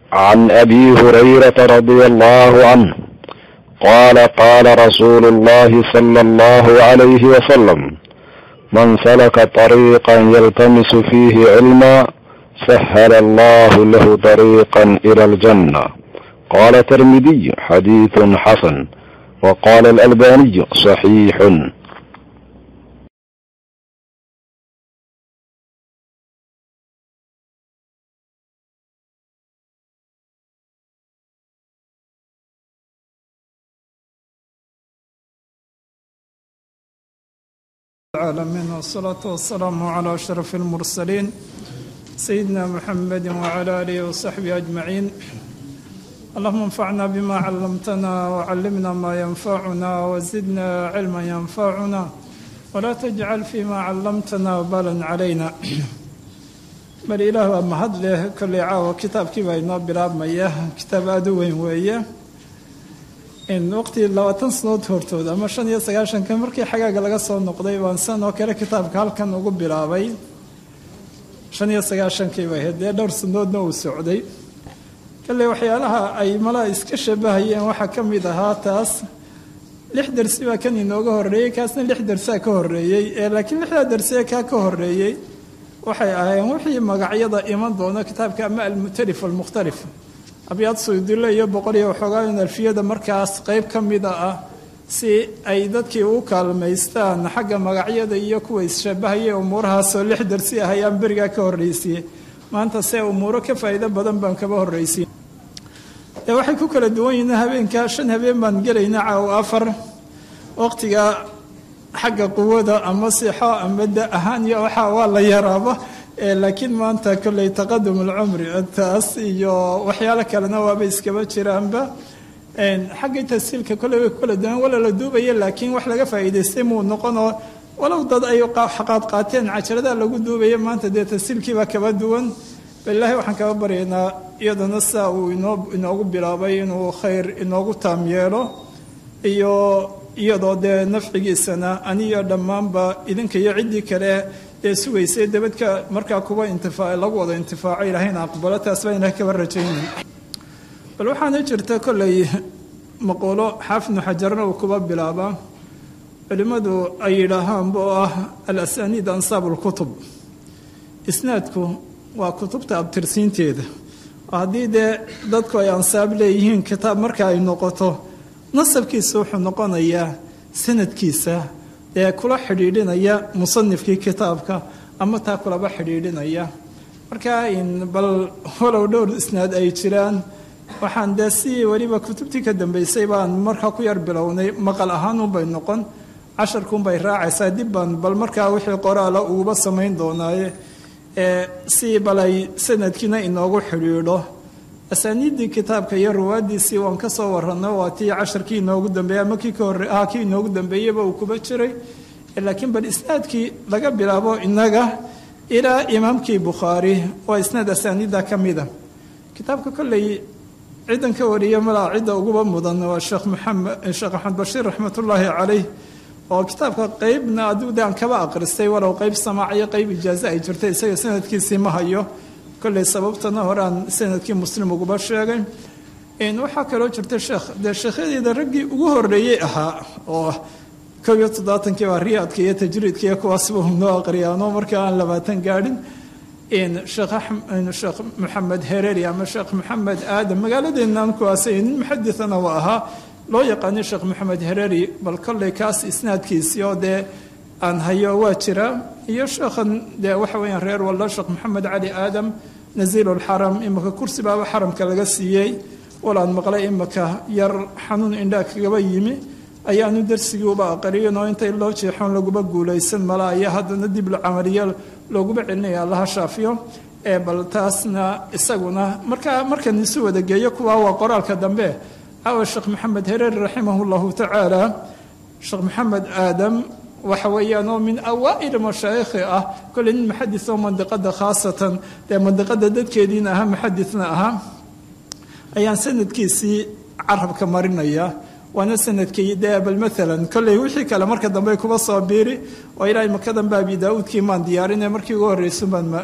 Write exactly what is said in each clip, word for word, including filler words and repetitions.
عن أبي هريرة رضي الله عنه قال قال رسول الله صلى الله عليه وسلم: من سلك طريقا يلتمس فيه علما سهل الله له طريقا إلى الجنة. قال الترمذي: حديث حسن. وقال الألباني: صحيح. العالمين، والصلاة والسلام على أشرف المرسلين سيدنا محمد وعلى آله وصحبه أجمعين. اللهم انفعنا بما علمتنا وعلمنا ما ينفعنا وزدنا علما ينفعنا ولا تجعل فيما علمتنا وبالا علينا. بل إله أما هدله كل عاوة كتاب كيبا بلاب مياه كتاب أدوين وإياه in waqti labaatan sanood hortood ama shan iyo sagaashanka markii xagaaga laga soo noqday waan san oo kale kitaabka halkan ugu bilaabay shan iyo sagaashankii bay hadee dhowr sanoodna uu socday kale waxyaalaha ay mala iska shabahayeen waxa kamid ahaa taas lix darsi baa kan inooga horeeyay kaasna lix darsi ka horeeyay ee laakiin lixda darsi ka ka horeeyay waxay ahaayeen wixii magacyada iman doona kitaabka ama al-mutalif wal-mukhtalif أبيض سوديلا يبقى وحقان الفيدة مركز قيب كميدا سي أي ذاتكي وكال ميستان حق مقعية يكويس شبهية أمورها سولح درسيها هي أمبرغا كوريسي ما أنت سي أمورك فايدة بدن بانكبه الرئيسي وحي كوكال الدوين هبين كاشن هبين من قرينا أو أفر وقتها حق قوة أما صحة أما أهاني أو حوالي يرابه لكن ما أنت كل تقدم العمر أنت أصي وحيالك لنا وابيس كبتشر أنبا حق تسيل كل كل دنا ولا لدوبة لكن وحلا فايدة استمو نقنا ولو ضد أي حقات قاتين عشرة ده لو دوبة ما أنت ده تسيل كيف كبدون بالله وحن كبرينا يد نصا ونوب نوب بلابي إنه خير إنه تاميره إيو يدو ده نفع السنة أني يدمم با إذن كي يعدي كله سويسي دبتك مركا كوبا انتفاع لغوض انتفاع إلهينا أقبلت أسبين لك برجين بل وحانا جرتا كل مقولو حفن حجرنا وكوبا بلابا لمدو أي لهام بواه الأسانيد أنصاب الكتب إسنادكو وكتب تابترسين تيدا وهذه ده دادكو ينصاب ليهين كتاب مركا ينقطو نصب كيسوح نقونا إياه سند كيسا ee kula xidhiidhinaya musannifkii kitaabka ama taa kula xidhiidhinaya marka in bal walow dhowr isnaad ay jiraan waxaan daasi waliba kutubtii ka dambeysay baan marka ku yar bilownay maqal ahaan u bay noqon casharkun bay raacaysaa dib baan bal marka wixii qoraala uga sameyn doonaaye ee si balay sanadkiina inoogu xidhiidho asaaniidii kitaabka iyo ruwaadiisii waan ka soo warranay waa tii casharkii inoogu dambeeyay ama kii ka horreeyay ah kii inoogu dambeeyayba uu kuba jiray laakiin bal isnaadkii laga bilaabo inaga ilaa imaamkii bukhaari waa isnaad asaaniida ka mida kitaabka kolley ciidan ka wariyay malaa cidda uguba mudan waa sheekh maxamed sheekh axmed bashiir raxmatullaahi calayh oo kitaabka qaybna adigu daan kaba aqristay walow qayb samaaciyo qayb ijaaza ay jirtay isaga sanadkiisii ma hayo كل سببتنا هران سنة كي مسلم وقبل شيئا إن وحكى لو شرت الشيخ ده الشيخ إذا رجي وهو ريئها أو كويت ضاتن كي وريات كي تجريد كي كواسبهم نوع قريانو مركان لباتن قاعدين إن الشيخ إن الشيخ محمد هريري أما الشيخ محمد آدم قال لنا كواسين محدثنا وها لو يقاني الشيخ محمد هريري بل كل كاس إسناد كيسيو ده أن هيا واترا يشيخ ده وحوين رير والله الشيخ محمد علي آدم نزيل الحرم إما كرسي بابا حرم كالغسيي ولا المقلة إما كير حنون عندك قبيمي أيانو درسي وبا قرية نو انت إلا شي حون لو بقى قوليسن ملا أي هذا ندي بالعملية لو بقى إني الله شافيه إيه بل تاسنا إسقونا مركا مركا نسوى دقيق وهو قرال كدنبه أو الشيخ محمد هرير رحمه الله تعالى الشيخ محمد آدم وحويانو من أوائل مشايخه كل محدث منطقة خاصة منطقة دد كيدين أهم محدثنا أهم أيان سند كيسي عرب كمارين إياه وأنا سند كي دابل مثلا كل يوحي كلا مركز دمبي كوبا صابيري وإلى مكان بابي داود كيمان ديارنا مركي غوري سبحان ما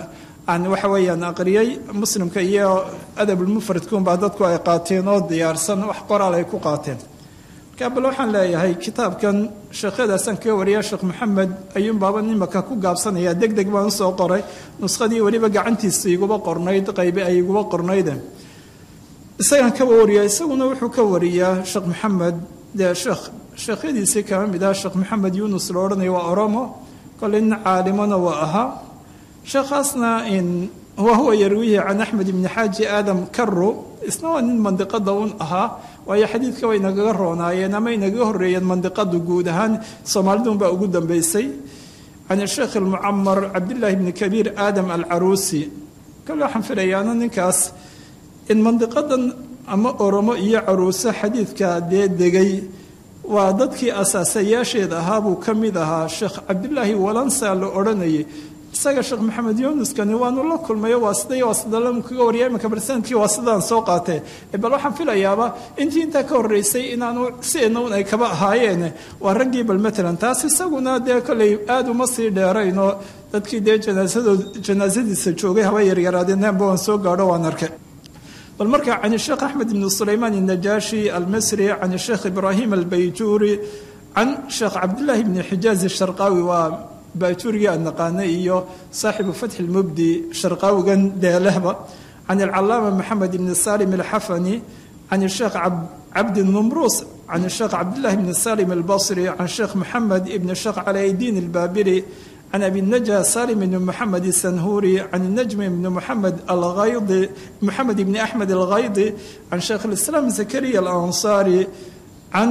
aan waxa weeyaan aqriyay muslimka iyo adabulmufradkuun baa dadku ay qaateen oo diyaarsan wax qoraal ay ku qaateen marka bal waxaan leeyahay kitaabkan sheekhyadaasaan kaga wariya sheekh maxamed ayuun baaba nimaka ku gaabsanaya deg deg baan usoo qoray nuskhadii weliba gacantiisa iguba qornayd qaybe ay iguba qornayde isagaan ka wariya isaguna wuxuu ka wariyaa sheekh maxamed dee sheekh sheekhyadiisii kama mid ah sheekh maxamed yuunus la odhanaya waa oromo koley nin caalimona waa ahaa sheekhaasna in wahuwa yarwihi can axmed ibni xaaji aadam karu isna waa nin mandiqada un ahaa waayo xadiidka way nagaga roonaayeen ama inagaga horreeyeen mandiqadu guud ahaan soomaalidun baa ugu dambeysay can sheekh almucamar cabdillaahi bni kabiir aadam alcaruusi kale waxaan filayaana ninkaas in mandiqadan ama oromo iyo caruuso xadiidka dee degay waa dadkii asaasayaasheed ahaa buu ka mid ahaa sheekh cabdillaahi walansa la odhanayay isaga sheekh maxamed yunuskani waanu la kulmayo waa siday waa sidalamu kaga wariya imanka barsanadkii waa sidaan soo qaatee bal waxaan filayaaba intii intaa ka horreysay inaanu siena un ay kaba ahaayeen waa raggii bal matalan taas isaguna dee kolley aada uma sii dheeraynoo dadkii dee janaasadood janaasadiisa joogay haba yaryaraadeenba waan soo gaadho waan arkay bal marka can sheekh axmed ibn sulaymaan النajaashi almasri can sheekh ibraahim albayjuuri can sheekh cabdillaahi bni xijaaz الsharqaawi waa باجوري النقاني صاحب فتح المبدي شرقاوي ديالهبه عن العلامة محمد بن سالم الحفني عن الشيخ عبد النمروس عن الشيخ عبد الله بن سالم البصري عن الشيخ محمد بن الشيخ علي الدين البابري عن أبي النجا سالم بن محمد السنهوري عن النجم بن محمد الغيضي محمد بن أحمد الغيضي عن شيخ الإسلام زكريا الأنصاري عن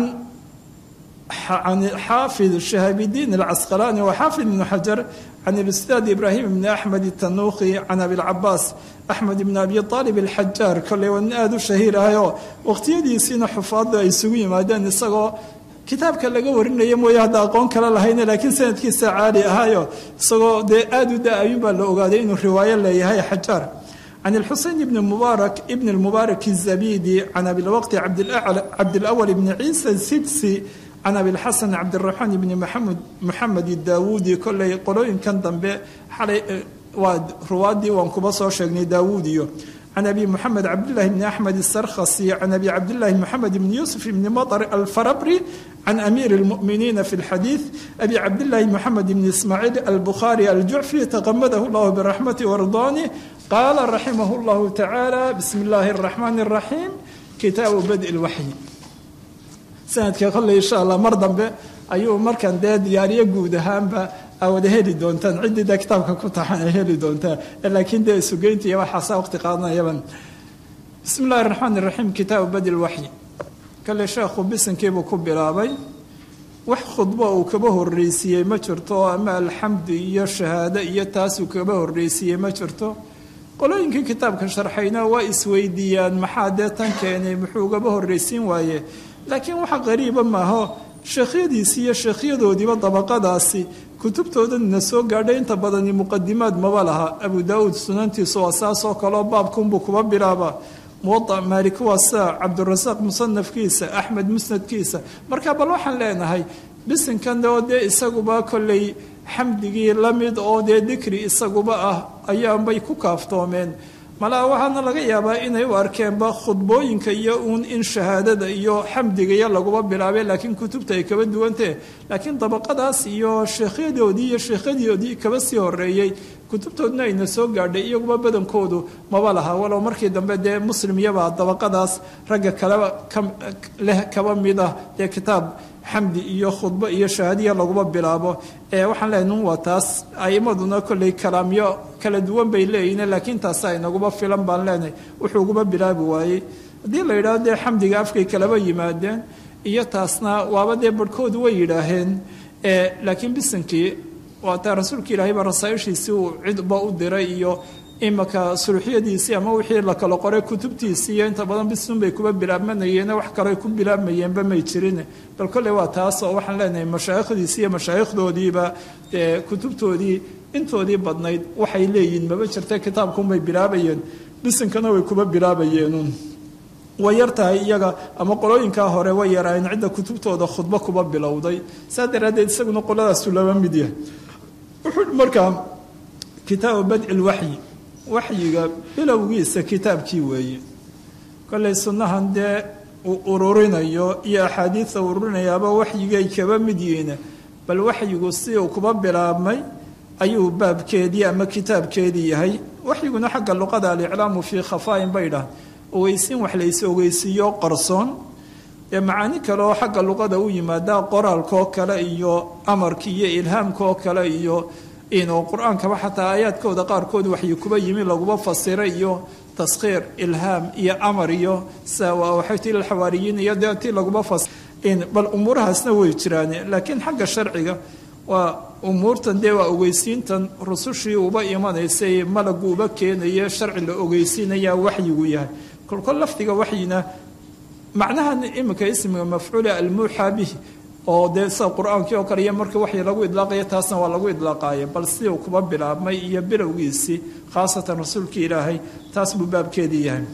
عن حافظ شهاب الدين العسقلاني وحافظ بن حجر عن الأستاذ إبراهيم بن أحمد التنوخي عن أبي العباس أحمد بن أبي طالب الحجار كل ونادو الشهير هايو وقت يدي سين حفاظ يسوي مادان يسقو كتاب كلا جورين يوم ويهدا قون كلا لهينا لكن سنة كيس عالي هايو سقو ده أدو ده أيوب اللي الرواية اللي هي حجار عن الحسين بن المبارك ابن المبارك الزبيدي عن أبي الوقت عبد الأعلى عبد الأول بن عيسى السدسي عن أبي الحسن عبد الرحمن بن محمد محمد الداوودي كل قولين كان ضمبه حلي واد روادي وانكبصوا شغني داووديو عن أبي محمد عبد الله بن أحمد السرخسي عن أبي عبد الله محمد بن يوسف بن مطر الفربري عن أمير المؤمنين في الحديث أبي عبد الله محمد بن إسماعيل البخاري الجعفي تغمده الله برحمته ورضوانه قال رحمه الله تعالى بسم الله الرحمن الرحيم كتاب بدء الوحي sanadka qolley insha Allah mar dambe ayuu markan dee diyaariye guud ahaanba awada heli doontaan cidda kitaabka ku taxan heli doontaa laakiin dee sugeynta iyo waxa saa waqti qaadanayaban bismillaahir rahmaanir rahiim kitaab badil wahyi kale sheekhu bisankeebu ku bilaabay wax khudbo uu kaba horreysiyay ma jirto ama alxamd iyo shahaada iyo taas uu kaba horreysiyay ma jirto qolooyinka kitaabka sharxayna waa isweydiiyaan maxaa dee tan keenay muxuu kaba horreysin waaye laakiin waxa qariiba maaho sheekhyadiisi iyo sheekhyadoodiiba dabaqadaasi kutubtoodana soo gaadhay inta badan muqadimaad maba laha abu daawud sunantiisu waa saasoo kaloo baabkunbuu kuba bilaaba muwada maalik waa saa cabdurasaaq musanafkiisa axmed musnadkiisa marka bal waxaan leenahay bisinkan oo dee isaguba kolley xamdigii la mid oo dee dikri isaguba ah ayaanbay ku kaaftoomeen malaa waxaana laga yaabaa inay u arkeenba khudbooyinka iyo uun in shahaadada iyo xamdiga iyo laguba bilaabay laakiin kutubta ay kaba duwantee laakiin dabaqadaas iyo sheekhyadoodii iyo sheekhadoodii kaba sii horeeyey kutubtoodna ayna soo gaadhay iyaguba badankoodu maba laha walow markii dambe dee muslim iyabaa dabaqadaas ragga kaleba leh kaba mid ah dee kitaab xamdi iyo khudbo iyo shahaadiya laguba bilaabo ee waxaan leenahay waa taas aymaduna kolley kalaamyo kala duwan bay leeyihiin laakiin taas ay naguba filan baan leenahay wuxuu uguba bilaabi waayey haddii la yidhaahdo dee xamdiga afkay kalaba yimaadeen iyo taasna waaba dee barhkoodu way yidhaaheen laakiin bisankii waa taa rasuulka ilaahay baa rasaa'ishiisii uu cidba u diray iyo imaka suluuxyadiisii ama wixii la kala qoray kutubtiisii iyo inta badan bisun bay kuba bilaabmanayeen wax kale ku bilaabmayeenba may jirin bal kale waa taas oo waxaan leenahay mashaayikhdiisii iyo mashaayikhdoodiiba kutubtoodii intoodii badnayd waxay leeyihiin maba jirta kitaabkun bay bilaabayeen bisinkana way kuba bilaabayeen way yartahay iyaga ama qolooyinkaa hore way yaraayeen cidda kutubtooda khudbo kuba bilowday saa daraaddeed isaguna qoladaasu laba mid yahay wuxuu markaa kitaabu badci lwaxyi waxyiga bilowgiisa kitaabkii weeye kollay sunnahan dee uu ururinayo iyo axaadiida ururinayaaba waxyigay kaba mid yihiin bal waxyigu si uu kuba bilaabmay ayuu baabkeedii ama kitaabkeedii yahay waxyiguna xagga luqada aliclaamu fii khafaain bay dhahan ogeysiin wax lays ogeysiiyo qarsoon ee macaani kale oo xagga luqada u yimaada qoraalkoo kale iyo amarkii iyo ilhaamkaoo kale iyo inuu qur-aankaba xataa aayaadkooda qaarkood waxyi kuba yimi laguba fasiray iyo taskhiir ilhaam iyo amar iyo waxaytu ila xawaariyiin iyo dee tii laguba fas bal umuurahaasna way jiraan laakiin xagga sharciga waa umuurtan dee waa ogeysiintan rusushii uba imanaysay malagu uba keenaye sharci la ogeysiinaya waxyigu yahay kolkol lafdiga waxyina macnahan iminka ismiga mafcuula almuuxaa bihi oo dee sida qur-aankii oo kale iyo markii waxyi lagu idlaaqayo taasna waa lagu idlaaqaaya bal si uu kuba bilaabmay iyo bilowgiisii khaasatan rasuulkii ilaahay taas buu baabkeedii yahay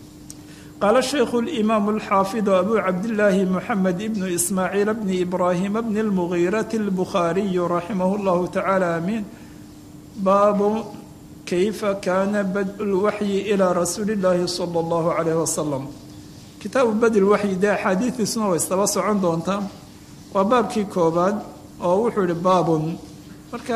qaala shaykhu اlimaamu alxaafidu abu cabdillaahi moxamed ibnu ismaaciil bni ibraahima bni اlmugiirati اlbukhaariyu raximah اllahu tacaala amiin baabu kayfa kaana bad-u lwaxyi ilaa rasuuli illaahi sala اllahu calayh wasalam kitaabu badi lwaxyi dee axaadiidiisuna way istaba socon doontaa waa baabkii koobaad oo wuxuu ihi baabun marka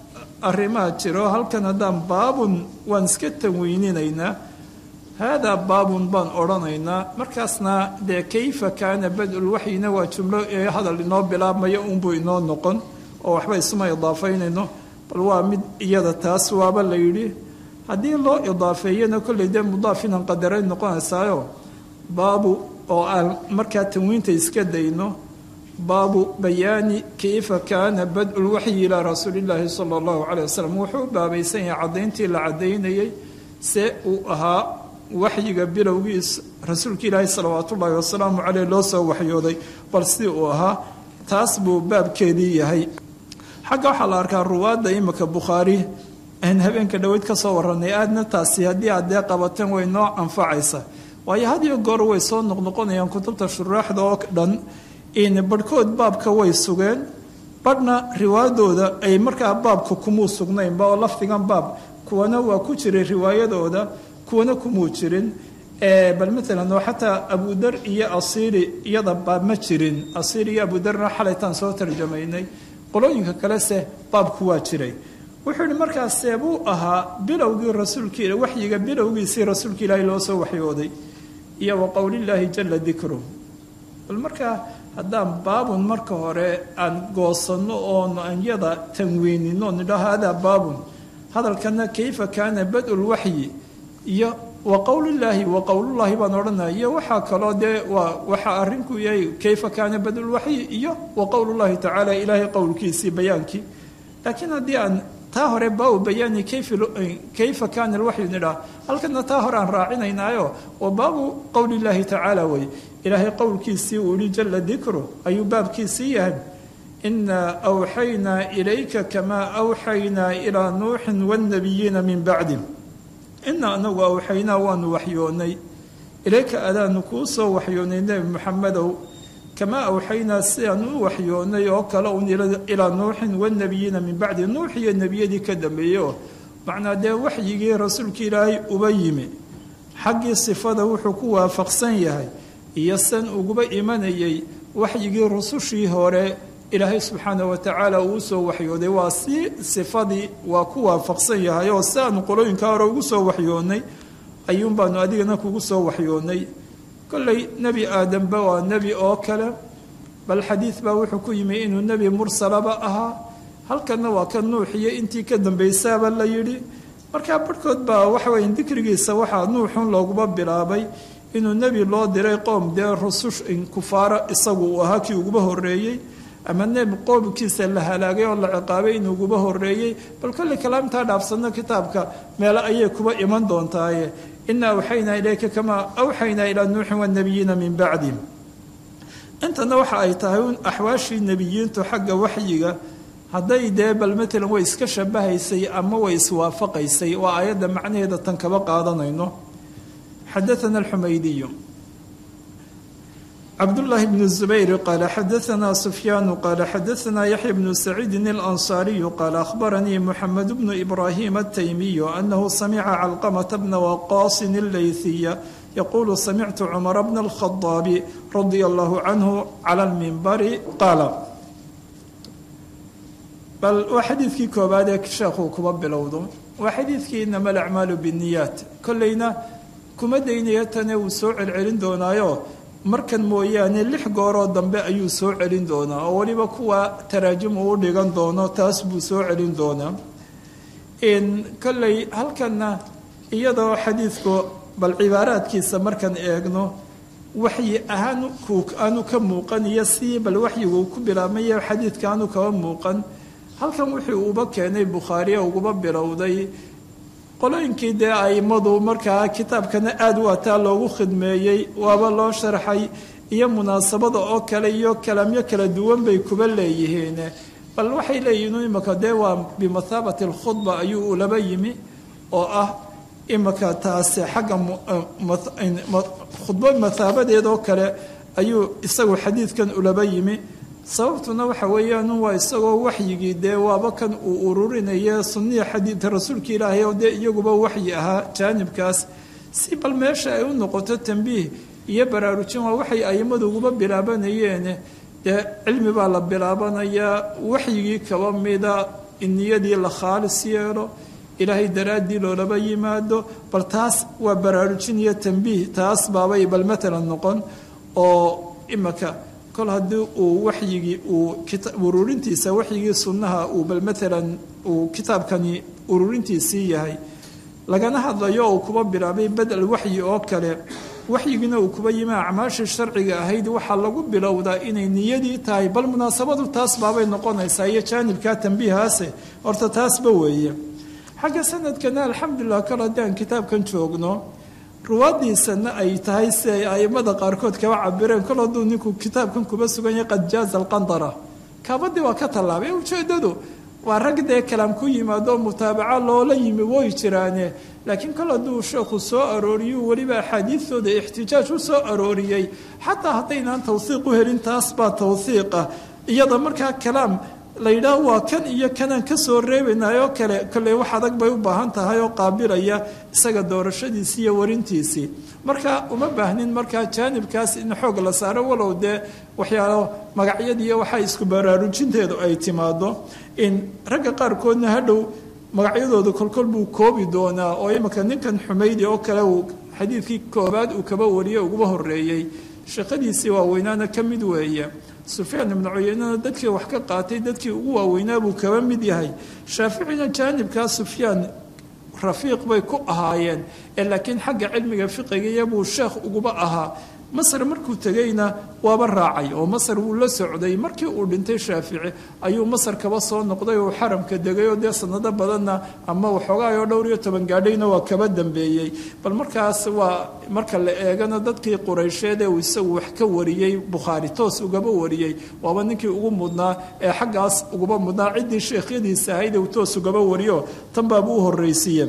arrimaa jiro halkan haddaan baabun waan iska tanweyninaynaa haadaa baabun baan odhanaynaa markaasna dee kayfa kaana bad-ulwaxyina waa jumlo ee hadal inoo bilaabmayo unbuu inoo noqon oo waxba isuma idaafaynayno bal waa mid iyada taas waaba la yidhi haddii loo idaafeeyana kollay dee mudaafinan qadaray noqonaysaayo baabu oo aan markaa tanwiinta iska dayno baabu bayaani kayfa kaana bad-u lwaxyi ilaa rasuuli illaahi sala allahu caleyh wasalam wuxuu u baabaysan yahay caddayntii la caddaynayay see uu ahaa waxyiga bilowgiis rasuulka ilaahi salawaat ullaahi wasalaamu caleyh loo soo waxyooday bal si uu ahaa taas buu baabkeedii yahay xagga waxaa la arkaa ruwaadda imika bukhaari aan habeenka dhoweyd ka soo warranay aadna taasi haddii aad dee qabateen way noo anfacaysa waayo had iyo goor way soo noqnoqonayaan kutubta shuraaxda oo dhan in barhkood baabka way sugeen badhna riwaayadooda ay markaa baabka kumuu sugnaynba oo lafdigan baab kuwana waa ku jiray riwaayadooda kuwana kumuu jirin bal maalan oo xataa abudar iyo asiiri iyada baab ma jirin asiiri iyo abudarna xalaytaan soo tarjamaynay qolooyinka kalese baabku waa jiray wuxuu yihi markaasee buu ahaa bilowgii rasuulkii waxyiga bilowgiisii rasuulka ilaahi loo soo waxyooday iyo wa qowlillaahi jala dikru bal markaa haddaan baabun marka hore aan goosanno oon anyada tanwiinino nidha haadaa baabun hadalkana kayfa kaana bad-u lwaxyi iyo wa qowlillaahi wa qowlullaahi baan odhanaya iyo waxaa kaloo dee waa waxaa arrinku yahay kayfa kaana bad-u lwaxyi iyo wa qowlullaahi tacaala ilaahay qowlkiisii bayaankii laakiin haddii aan taa hore baabu bayaani kayfa kaana alwaxyu nidhaa halkana taa hore aan raacinaynaayo wa baabu qowlillaahi tacaala wey ilaahay qowlkiisii uu yihi jala dikru ayuu baabkiisii yahay inaa awxaynaa ilayka kamaa awxaynaa ilaa nuuxin waannabiyiina min bacdi inaa anagu awxaynaa waanu waxyoonnay ilayka adaanu kuu soo waxyoonnay nebi moxamedow kamaa awxaynaa sidaan u waxyoonnay oo kale un ilaa nuuxin waannabiyiina min bacdi nuux iyo nebiyadii ka dambeeyey oo macnaa dee waxyigii rasuulka ilaahay uba yimi xaggii sifada wuxuu ku waafaqsan yahay iyo san uguba imanayay waxyigii rusushii hore ilaahay subxaana wa tacaala uu soo waxyooday waa si sifadii waa ku waafaqsan yahay oo si aanu qolooyinka hore ugu soo waxyoonnay ayuun baanu adigana kugu soo waxyoonnay kolley nebi aadamba waa nebi oo kale bal xadiid baa wuxuu ku yimi inuu nebi mursalaba ahaa halkanna waa ka nuuxiyo intii ka dambaysaaba la yidhi markaa barhkood baa waxaweye dikrigiisa waxaa nuuxun looguba bilaabay inuu nebi loo diray qoom dee rusush kufaara isagu uu ahaa kii uguba horreeyey ama nebi qoomkiisa la halaagay oo la ciqaabay inuu uguba horreeyey bal kolley kalaamtaa dhaafsanno kitaabka meelo ayay kuba iman doontaaye inaa awxaynaa ilayka kamaa awxaynaa ilaa nuuxin waannabiyiina min bacdi intana waxa ay tahay un axwaashii nebiyiintu xagga waxyiga hadday dee bal matalan way iska shabahaysay ama way iswaafaqaysay waa aayadda macnaheeda tan kaba qaadanayno xadaana alxumaydiyu عبد الله بن الزبير قال حدثنا سفيان قال حدثنا يحيى بن سعيد الأنصاري قال أخبرني محمد بن إبراهيم التيمي أنه سمع علقمة بن وقاص الليثي يقول سمعت عمر بن الخطاب رضي الله عنه على المنبر قال بل وحديثك كوبادك شيخو كوباب بلوضو وحديثك إنما الأعمال بالنيات كلنا كما دينيتنا وسوء العلم دونايو markan mooyaane lix gooroo dambe ayuu soo celin doonaa oo waliba kuwa taraajim uu dhigan doono taas buu soo celin doonaa in kallay halkana iyadoo xadiidku bal cibaaraadkiisa markan eegno waxyi ahaan ku aanu ka muuqan iyo si bal waxyigu ku bilaabmay xadiidka aanu ka muuqan halkan wuxuu uba keenay Bukhari uga bilowday qolooyinkii dee aimadu markaa kitaabkana aada u ataa loogu khidmeeyey waaba loo sharxay iyo munaasabada oo kale iyo kalaamyo kala duwan bay kuba leeyihiin bal waxay leeyihiin imaka dee waa bimathaabati alkhudba ayuu laba yimi oo ah imaka taasi xagga khudba mathaabadeedoo kale ayuu isagu xadiidkan ulaba yimi sababtuna waxa weeyaan waa isagoo waxyigii dee waaba kan uu ururinaya sunniya xadiidka rasuulka ilaahay oo dee iyaguba waxyi ahaa jaanibkaas si bal meesha ay u noqoto tambiih iyo baraarujin waa waxay aimadu uguba bilaabanayeen dee cilmi baa la bilaabanayaa waxyigii kaba mida in niyadii la khaalis yeelo ilaahay daraaddii loolaba yimaado bal taas waa baraarujin iyo tambiih taas baabay bal matalan noqon oo imaka kol haddii uu waxyigii uu ururintiisa waxyigii sunnaha uu bal maalan uu kitaabkani ururintiisii yahay lagana hadlayo uu kuba bilaabay badal waxyi oo kale waxyigina uu kuba yimi acmaashii sharciga ahayd waxaa lagu bilowdaa inay niyadii tahay bal munaasabadu taas baabay noqonaysaa iyo jaanibkaa tambiihaase horta taasba weeye xagga sanadkana alxamdulilah kol haddii aan kitaabkan joogno ruwaadiisana ay tahay si ay aimada qaarkood kaba cabireen kol hadduu ninku kitaabkan kuba sugan yahay qad jaaza alqandara kaabadii waa ka tallaabay ujeedadu waa rag dee kalaam ku yimaado mutaabaca loola yimi way jiraane laakiin kol hadduu sheekhu soo arooriyuu weliba axaadiistooda ixtijaaj u soo arooriyey xataa haddaynaan tawhiiq u helin taas baa tawhiiqa iyada markaa kalaam la yidhaah waa kan iyo kanaan ka soo reebaynayoo kale kolley wax adag bay u baahan tahay oo qaabilaya isaga doorashadiisii iyo warintiisii marka uma baahnin markaa jaanibkaas in xoog la saaro walow dee waxyaalo magacyadiiyo waxaa isku baraarujinteedu ay timaado in ragga qaarkoodna hadhow magacyadooda kolkol buu koobi doonaa oo imika ninkan xumaydi oo kale uu xadiidkii koobaad uu kaba wariyey uguba horeeyey shaqadiisii waaweynaana ka mid weeye sufyaan ibnu cuyeynana dadkii wax ka qaatay dadkii ugu waaweynaa buu kaba mid yahay shaaficina jaanibkaa sufyaan rafiiq bay ku ahaayeen ee laakiin xagga cilmiga fiqigiya buu sheekh uguba ahaa masar markuu tegayna waaba raacay oo masar wuu la socday markii uu dhintay shaafici ayuu masar kaba soo noqday oo xaramka degay oo dee sanado badanna ama waxoogaayoo dhowr iyo toban gaadhayna waa kaba dambeeyey bal markaas waa marka la eegana dadkii quraysheed ee uu isagu wax ka wariyey bukhaari toos ugaba wariyey waaba ninkii ugu mudnaa ee xaggaas uguba mudnaa ciddii sheekhyadiisa ahayd ee uu toos ugaba wariyo tan baaba u horraysiiye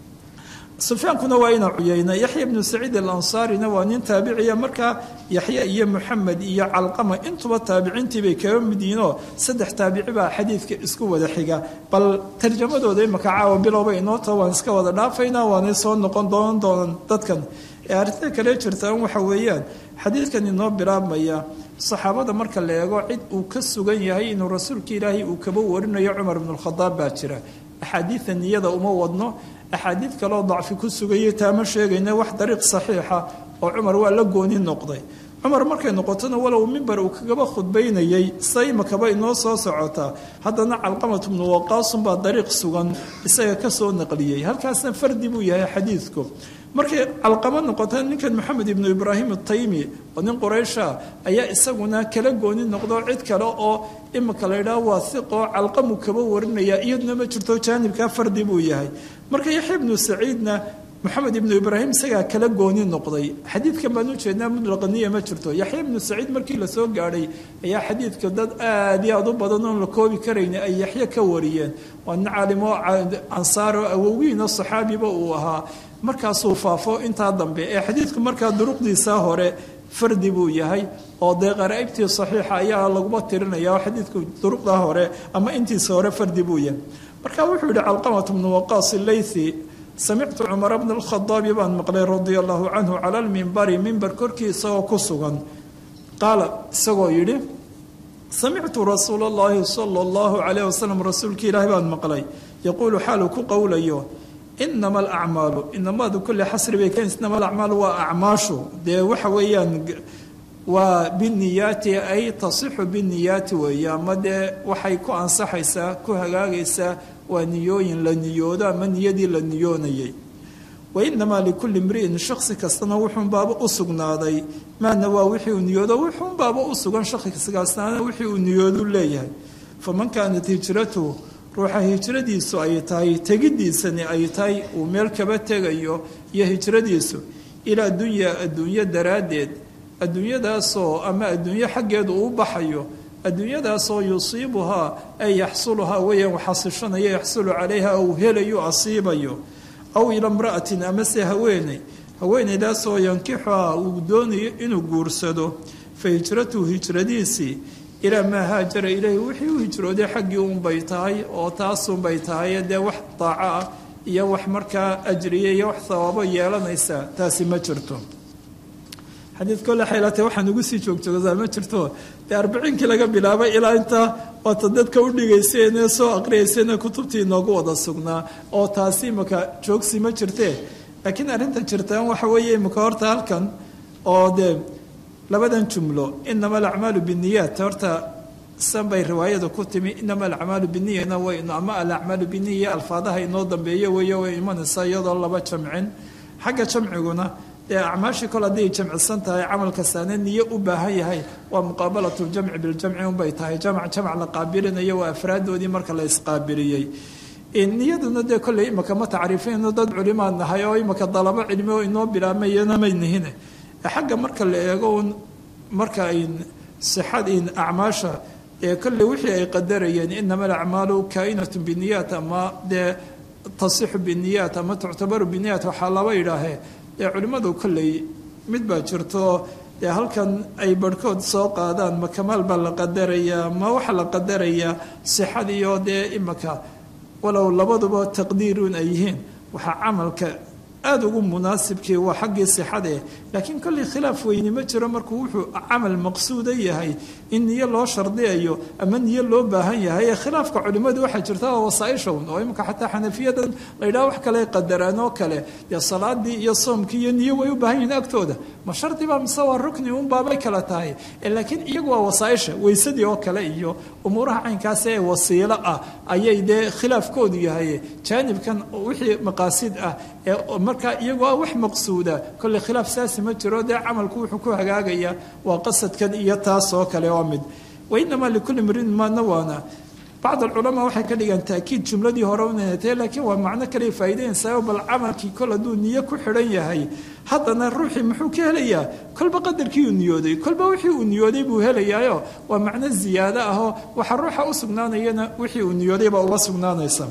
sufyaankuna waa ina cuyeyna yaxya ibnu saciid alansaarina waa nin taabiciya markaa yaxya iyo moxamed iyo calqama intuba taabiciintii bay kaga mid yihiinoo saddex taabici baa xadiidka isku wada xiga bal tarjamadooda imaka caawa bilowba inoota waan iska wada dhaafaynaa waanay soo noqon doonan doonan dadkan ee arrinta kale jirtaan waxa weeyaan xadiidkan inoo bilaabmaya saxaabada marka la eego cid uu ka sugan yahay inuu rasuulka ilaahay uu kaba warinayo cumar ibnualkhadaab baa jira axaadiida niyada uma wadno axaadiid kaloo dacfi ku sugayay taama sheegayna wax dariiq saxiixa oo cumar waa la gooni noqday cumar markay noqotona walow mimbar uu kagaba khudbaynayay saymakaba inoo soo socotaa haddana calqamat bnu waqaasun baa dariiq sugan isaga ka soo naqliyey halkaasna fardi buu yahay xadiidku markay calqamo noqota ninkan maxamed ibnu ibraahim ataymi oo nin quraysha ayaa isaguna kala gooni noqdo cid kale oo imika la yidhaah waa hiqoo calqamu kaba warinaya iyaduna ma jirto jaanibkaa fardi buu yahay marka yaxya ibnu saciidna maxamed ibnu ibraahim isagaa kala gooni noqday xadiidkan baan ujeednaa mutlaqaniya ma jirto yaxya ibnu saciid markii lasoo gaadhay ayaa xadiidka dad aad iyo aad u badan oon la koobi karayna ay yaxya ka wariyeen waa nin caalimo ansaaro awowgiina saxaabiba uu ahaa markaasuu faafo intaa dambe ee xadiidku markaa duruqdiisa hore fardi buu yahay oo dee qaraa'ibtii saxiixa ayaa laguma tirinaya oo xadiidku duruqda hore ama intiisa hore fardi buu yahay marka wuxuu yihi calqamatu bnu waqaas ilaythi samictu cumara bna alkhadaabi baan maqlay radia allahu canhu cala almimbari mimbar korkii isagoo ku sugan qaala isagoo yidhi samictu rasuula allahi sala allahu calayh wasalam rasuulkii ilaahay baan maqlay yaquulu xaalu ku qowlayo inama alacmaalu inamaadu kulli xasri bay keenaysa inama alacmaalu waa acmaashu dee waxa weeyaan waa biniyaati ay tasixu biniyaati weeye ama dee waxay ku ansaxaysaa ku hagaagaysaa waa niyooyin la niyoodo ama niyadii la niyoonayay wainamaa likulli imri'in shaksi kastana wuxuunbaaba u sugnaaday maana waa wixii uu niyoodo wuxuunbaaba u sugan shaksi kastana wixii uu niyoodu leeyahay faman kaanat hijratuhu ruuxa hijradiisu ay tahay tegidiisani ay tahay uu meel kaba tegayo iyo hijradiisu ilaa dunya adduunyo daraaddeed adduunyadaasoo ama adduunyo xaggeedu uu baxayo adduunyadaasoo yusiibuhaa ay yaxsuluhaa weeyaan xasishanayo yaxsulu calayha ou helayo asiibayo aw ila imra'atin amase haweeney haweeneydaasoo yankixuhaa uu doonayo inuu guursado fa hijratuhu hijradiisii ilaa maa haajara ilayhi wixii u hijrooday xaggii unbay tahay oo taasunbay tahay dee wax daaco ah iyo wax markaa ajriya iyo wax hawaabo yeelanaysa taasi ma jirto xadiid kole xaylaatee waxaan ugu sii joogjoogsaa ma jirto dee arbiciinkii laga bilaabay ilaa intaa waata dadka u dhigayseene soo aqriyayseen kutubtii inoogu wada sugnaa oo taasi imaka joogsi ma jirtee laakiin arrinta jirtaan waxa weeye imaka horta halkan oo dee labadan jumlo inama alacmaalu biniyaat horta san bay riwaayada ku timi inama alacmaalu biniyana way ama alacmaalu biniya alfaadaha inoo dambeeyo weeye way imanaysaa iyadoo laba jamcin xagga jamciguna dee acmaashii kol hadday jamcisan tahay camal kastaana niyo u baahan yahay waa muqaabalatu ljamci biljamci unbay tahay jamc jamc la qaabilinayo waa afraadoodii marka la isqaabiliyey niyaduna dee kolley imaka ma tacriifino dad culimaad nahay oo imaka dalabo cilmi oo inoo bilaamayana may nihine xagga marka la eego un marka ay sixad in acmaasha ee kolley wixii ay qadarayeen inama alacmaalu kaa'inatu biniyaat ama dee tasixu biniyaat ama tuctabaru biniyaat waxaa laba yidhaahee dee culimmadu kolley mid baa jirto dee halkan ay barhkood soo qaadaan ma kamaal baa la qadarayaa ma waxa la qadarayaa sixad iyo dee imaka walow labaduba taqdiirun ay yihiin waxaa camalka aada ugu munaasibkii waa xaggii sixadee laakiin kolley khilaaf weyni ma jiro markuu wuxuu camal maqsuuda yahay in niyo loo shardiyayo ama niyo loo baahan yahay ee khilaafka culimmadu waxaa jirta oo wasaaisha un oo imika xataa xanafiyadan la yidhaha wax kale qadaraan oo kale dee salaadii iyo soomkii iyo niyo way u baahan yihiin agtooda ma shardiba mise waa rukni un baabay kala tahay laakiin iyagu waa wasaaisha weysadii oo kale iyo umuuraha caynkaas ee wasiilo ah ayay dee khilaafkoodu yahay jaanibkan wixii maqaasid ah ee marka iyagoo wax maqsuuda kolley khilaaf saasi ma jiro dee camalku wuxuu ku hagaagaya waa qasadkan iyo taas oo kale oo mid wainamaa likulli mrin maana waana bacd alculamaa waxay ka dhigaan taakiid jumladii hore unatee laakiin waa macno kale faa'iidaynaysaa bal camalkii kol hadduu niyo ku xidhan yahay haddana ruuxii muxuu ka helayaa kolba qadarkii uu niyooday kolba wixii uu niyooday buu helayaayo waa macno ziyaado ahoo waxa ruuxa u sugnaanayana wixii uu niyooday baa uga sugnaanaysa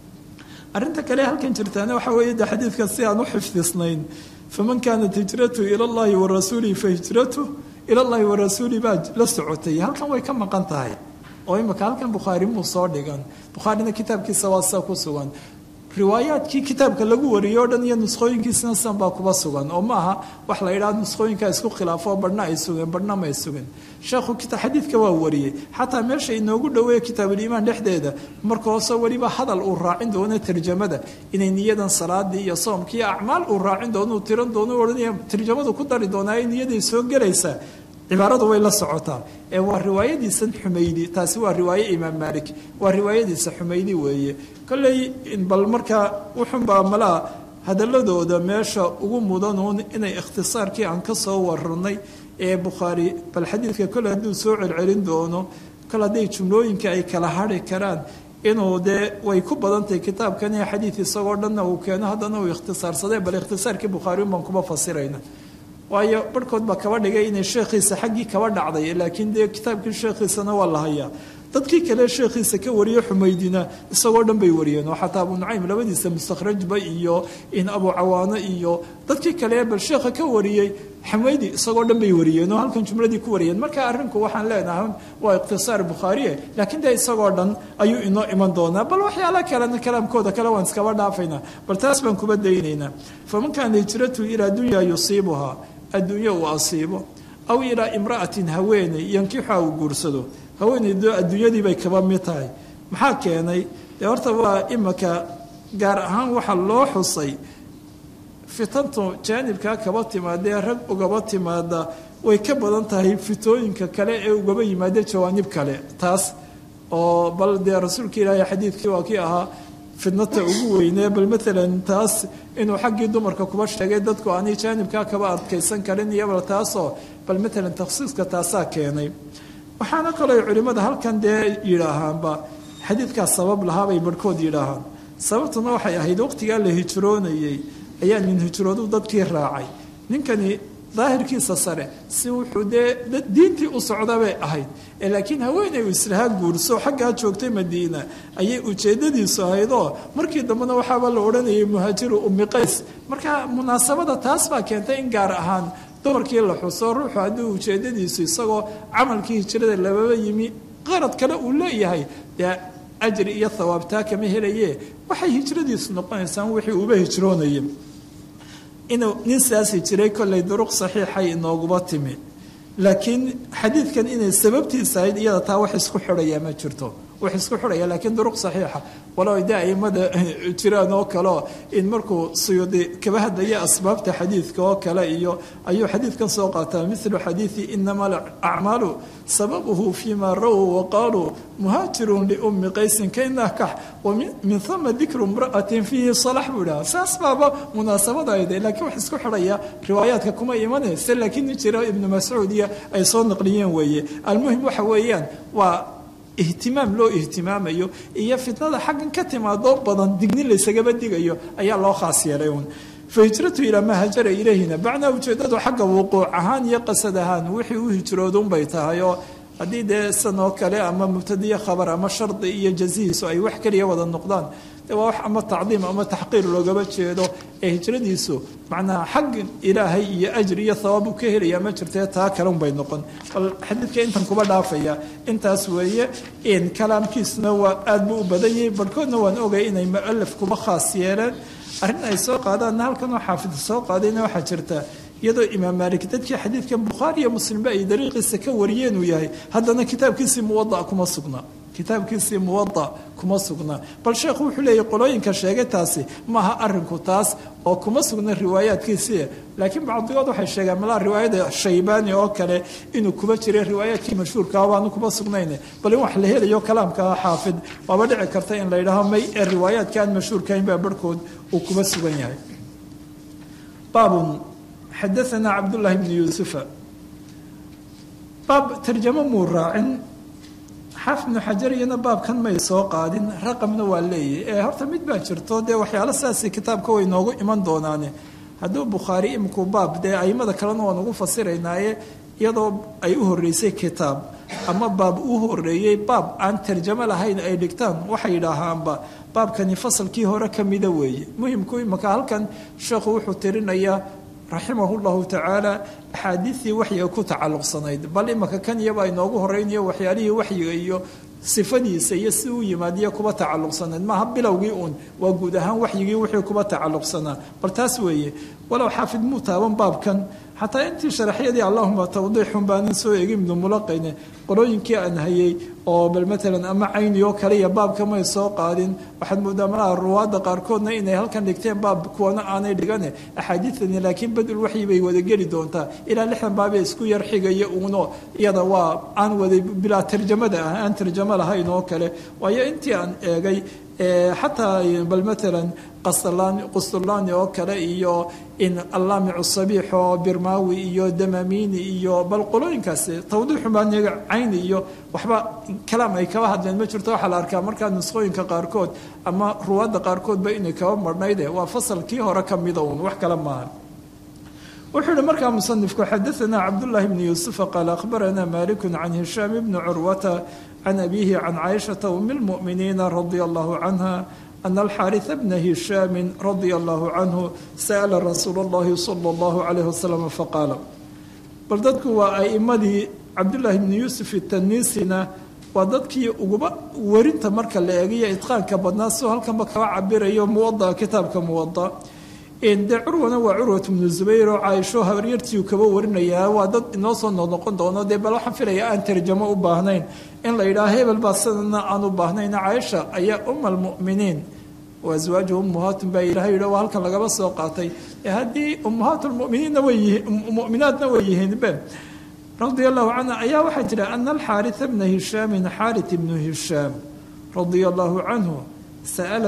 arrinta kale halkan jirtaana waxa weeye de xadiidka si aan u xifdisnayn faman kaanat hijratu ila allahi wa rasuulihi fa hijratu ila allahi wa rasuulihi baa la socotay halkan way ka maqan tahay oo imaka halkan bukhaari muu soo dhigan bukhaarina kitaabkiisa waa saa ku sugan riwaayaadkii kitaabka lagu wariyey o dhan iyo nuskhooyinkiisina san baa kuba sugan oo maaha wax la yidhaha nuskhooyinkaa isku khilaafo barhna ay sugeen barhna may sugeen sheekhu xadiidka waa wariyey xataa meesha inoogu dhoweeya kitaabuliimaan dhexdeeda marka hoose weliba hadal uu raacin doono tarjamada inay niyadan salaadii iyo soomkii iyo acmaal uu raacin doono uu tiran doono u odhanaya tarjamadu ku dari doonaa ay niyaday soo gelaysaa cibaaradu way la socotaa ee waa riwaayadiisan xumaydi taasi waa riwaaye imaam maalik waa riwaayadiisa xumaydi weeye kolley bal markaa wuxunbaa malaa hadaladooda meesha ugu mudanuun inay ikhtisaarkii aan ka soo wararnay ee bukhaari bal xadiidka kole hadduu soo celcelin doono kol hadday jumlooyinka ay kala hari karaan inuu dee way ku badantahay kitaabkan ee xadiid isagoo dhanna uu keeno haddana uu ikhtisaarsadee bal ikhtisaarkii bukhaari un baan kuma fasirayna waayo barhkood baa kaba dhigay inay sheekhiisa xaggii kaba dhacday laakiin dee kitaabkii sheekhiisana waa la hayaa dadkii kale sheekhiisa ka wariye xumaydina isagoo dhan bay wariyeen oo xataa abu nucaym labadiisa mustakhrajba iyo in abu cawaano iyo dadkii kale bal sheekha ka wariyey xumaydi isagoo dhan bay wariyeen oo halkan jumladii ku wariyeen marka arrinku waxaan leenahay waa ikhtisaar bukhaariye laakiin dee isagoo dhan ayuu inoo iman doonaa bal waxyaala kalena kalaamkooda kale waan iskaba dhaafaynaa bal taas baan kuba daynaynaa faman kaana hijratu ilaa dunya yusiibuhaa adduunyo uu asiibo aw ilaa imra'atin haweeney yankixa uu guursado haweeneydo adduunyadii bay kaba mid tahay maxaa keenay dee horta waa imaka gaar ahaan waxaa loo xusay fitantu jaanibkaa kaba timaadee rag ugaba timaada way ka badan tahay fitooyinka kale ee ugaba yimaada jawaanib kale taas oo bal dee rasuulka ilaahay xadiidkii waa kii ahaa fitnata ugu weynee bal maalan taas inuu xaggii dumarka kuba sheegay dadku aanay jaanibkaa kaba adkaysan karin iyo bal taasoo bal maalan takhsiiska taasaa keenay waxaana kaloo culimmada halkan dee yidhaahaanba xadiidkaas sabab lahaabay barhkood yidhaahaan sababtuna waxay ahayd waqtigaa la hijroonayey ayaa nin hijroodu dadkii raacay ninkani daahirkiisa sare si wuxuu dee diintii u socda bay ahayd laakiin haweeney uu islahaa guurso xaggaa joogtay madiina ayay ujeedadiisu ahaydoo markii dambena waxaaba la odhanayay muhaajiru ummi qays marka munaasabada taas baa keentay in gaar ahaan dumarkii la xuso ruuxu hadduu ujeedadiisu isagoo camalkii hijrada lababa yimi qarad kale uu leeyahay dee ajri iyo thawaabtaa kama helaye waxay hijradiisu noqonaysaan wixii uba hijroonaya inuu nin saasi jiray kollay duruq saxiixay inooguba timi laakiin xadiidkan inay sababtiisa ahayd iyada taa wax isku xidhaya ma jirto wax isku xidhaya laakiin duruq saxiixa walow ay daa'imada jiraan oo kaleo in markuu suyuudi kaba hadlaya asbaabta xadiidka oo kale iyo ayuu xadiidkan soo qaataa milu xadiidi inama alacmaalu sababuhu fima raw waqaaluu muhaajirun liummi qaysin kaynakax wamin huma dikru imra'atin fiihi salax buu idhaha saas baaba munaasabadayda laakiin wax isku xidhaya riwaayaadka kuma imanaysa laakiin nin jira ibnu mascuud iyo ay soo naqliyeen weeye almuhim waxa weeyaan waa ihtimaam loo ihtimaamayo iyo fitnada xaggan ka timaadoo badan dignin laysagaba digayo ayaa loo khaas yeelay uun fahijratu ilaa maa hajara ilayhina bacnaa ujeedadu xagga wuquuc ahaan iyo qasad ahaan wixii u hijroodunbay tahay oo haddii dee sanoo kale ama mubtadiyo khabar ama shardi iyo jazihiisu ay wax keliya wada noqdaan de waa wax ama tacdiim ama taxqiir loogaba jeedo ee hijradiisu macnaha xag ilaahay iyo ajri iyo thawaab uu ka helaya ma jirtee taa kale unbay noqon bal xadiidka intan kuba dhaafaya intaas weeye in kalaamkiisuna waa aad buu u badan yahay barhkoodna waan ogay inay mu'alaf kuba khaas yeeleen arrin ay soo qaadaanna halkan oo xaafid soo qaadayna waxaa jirta iyadoo imaam maalik dadkii xadiidkan bukhaari iyo muslimba ay dariiqiisa ka wariyeen uu yahay haddana kitaabkiisii muwada kuma sugna kitaabkiisii muwada kuma sugna bal sheekhu wuxuu leeyahy qolooyinka sheegay taasi maaha arinku taas oo kuma sugna riwaayaadkiisii laakiin bacdigood waxay sheegeen malaa riwaayada shaybaani oo kale inuu kuba jiray riwaayaadkii mashhuurkaa waanu kuma sugnayn bal in wax la helayo kalaamka xaafid waaba dhici karta in la yidhaaho may ee riwaayaadka aan mashhuurkahayn baa barhkood uu kuba sugan yahay baabun xadaثna cabdالlahi bn yuusufa baab tarjamo muu raacin xaafid bnu xajar iyana baabkan may soo qaadin raqamna waa leeyahy ee horta mid baa jirto dee waxyaalo saasi kitaabka way noogu iman doonaane hadduu bukhaari iminku baab dee aimada kalena waan ugu fasiraynaaye iyadoo ay u horeysay kitaab ama baab u horeeyey baab aan tarjamo lahayn ay dhigtaan waxay yidhaahaanba baabkani fasalkii hore kamida weeye muhimku imaka halkan sheekhu wuxuu tirinayaa raximah llahu tacaala axaadiistii waxyiga ku tacalluqsanayd bal imaka kan iyaba inoogu horeynayo waxyaalihii waxyiga iyo sifadiisa iyo si uu yimaadiyo kuba tacalluqsanayd maaha bilowgii uun waa guud ahaan waxyigii wixii kuba tacalluqsanaa bal taas weeye walow xaafid muu taaban baabkan xataa intii sharaxyadii allahuma tawdiixun baanan soo egin ibnu mulaqayne qolooyinkii aan hayay oo bal maalan ama cayni oo kale iyo baabka may soo qaadin waxaad moodaa malaha ruwaadda qaarkoodna inay halkan dhigteen baab kuwana aanay dhigane axaadiidani laakiin badul waxyi bay wada geli doontaa ilaa lixdan baabee isku yar xigaya uuno iyada waa aan wada bilaa tarjamada ah aan tarjamo lahayn oo kale waayo intii aan eegay xataa bal maalan qustulaani oo kale iyo in allaamicu sabiix oo birmaawi iyo damamini iyo bal qolooyinkaasi tawdiixu baaniga cayni iyo waxba kalaam ay kaba hadleen ma jirto waxaa la arkaa markaa nusqooyinka qaarkood ama ruwaadda qaarkoodba inay kaba marhnayde waa fasalkii hore ka mida uun wax kale maaha وحول مركا مصنف حدثنا عبد الله بن يوسف قال أخبرنا مالك عن هشام بن عروة عن أبيه عن عائشة أم المؤمنين رضي الله عنها أن الحارث بن هشام رضي الله عنه سأل رسول الله صلى الله عليه وسلم فقال برددك وأئمدي عبد الله بن يوسف التنيسنا وددكي uguba warinta marka la eegayo idqaanka badnaa soo halkan ba ka cabirayo muwadda kitaabka muwadda in dacurwana waa curwat ibn zubayr oo Aisha habariyartii kaba warinaya waa dad inoo soo noqon doono de bal waxaan filayaa aan tarjamo u baahnayn in la yiraahdo hebel baa sanadna aan u baahnayn Aisha ayaa umm almu'miniin wa azwaajuhum ummahatun ba ilaahay yiraahdo halkan laga soo qaatay hadii ummahatul mu'miniin way mu'minaadna way yihiin ba رضي الله عنه أيا وحجر أن الحارث بن هشام حارث بن هشام رضي الله عنه سأل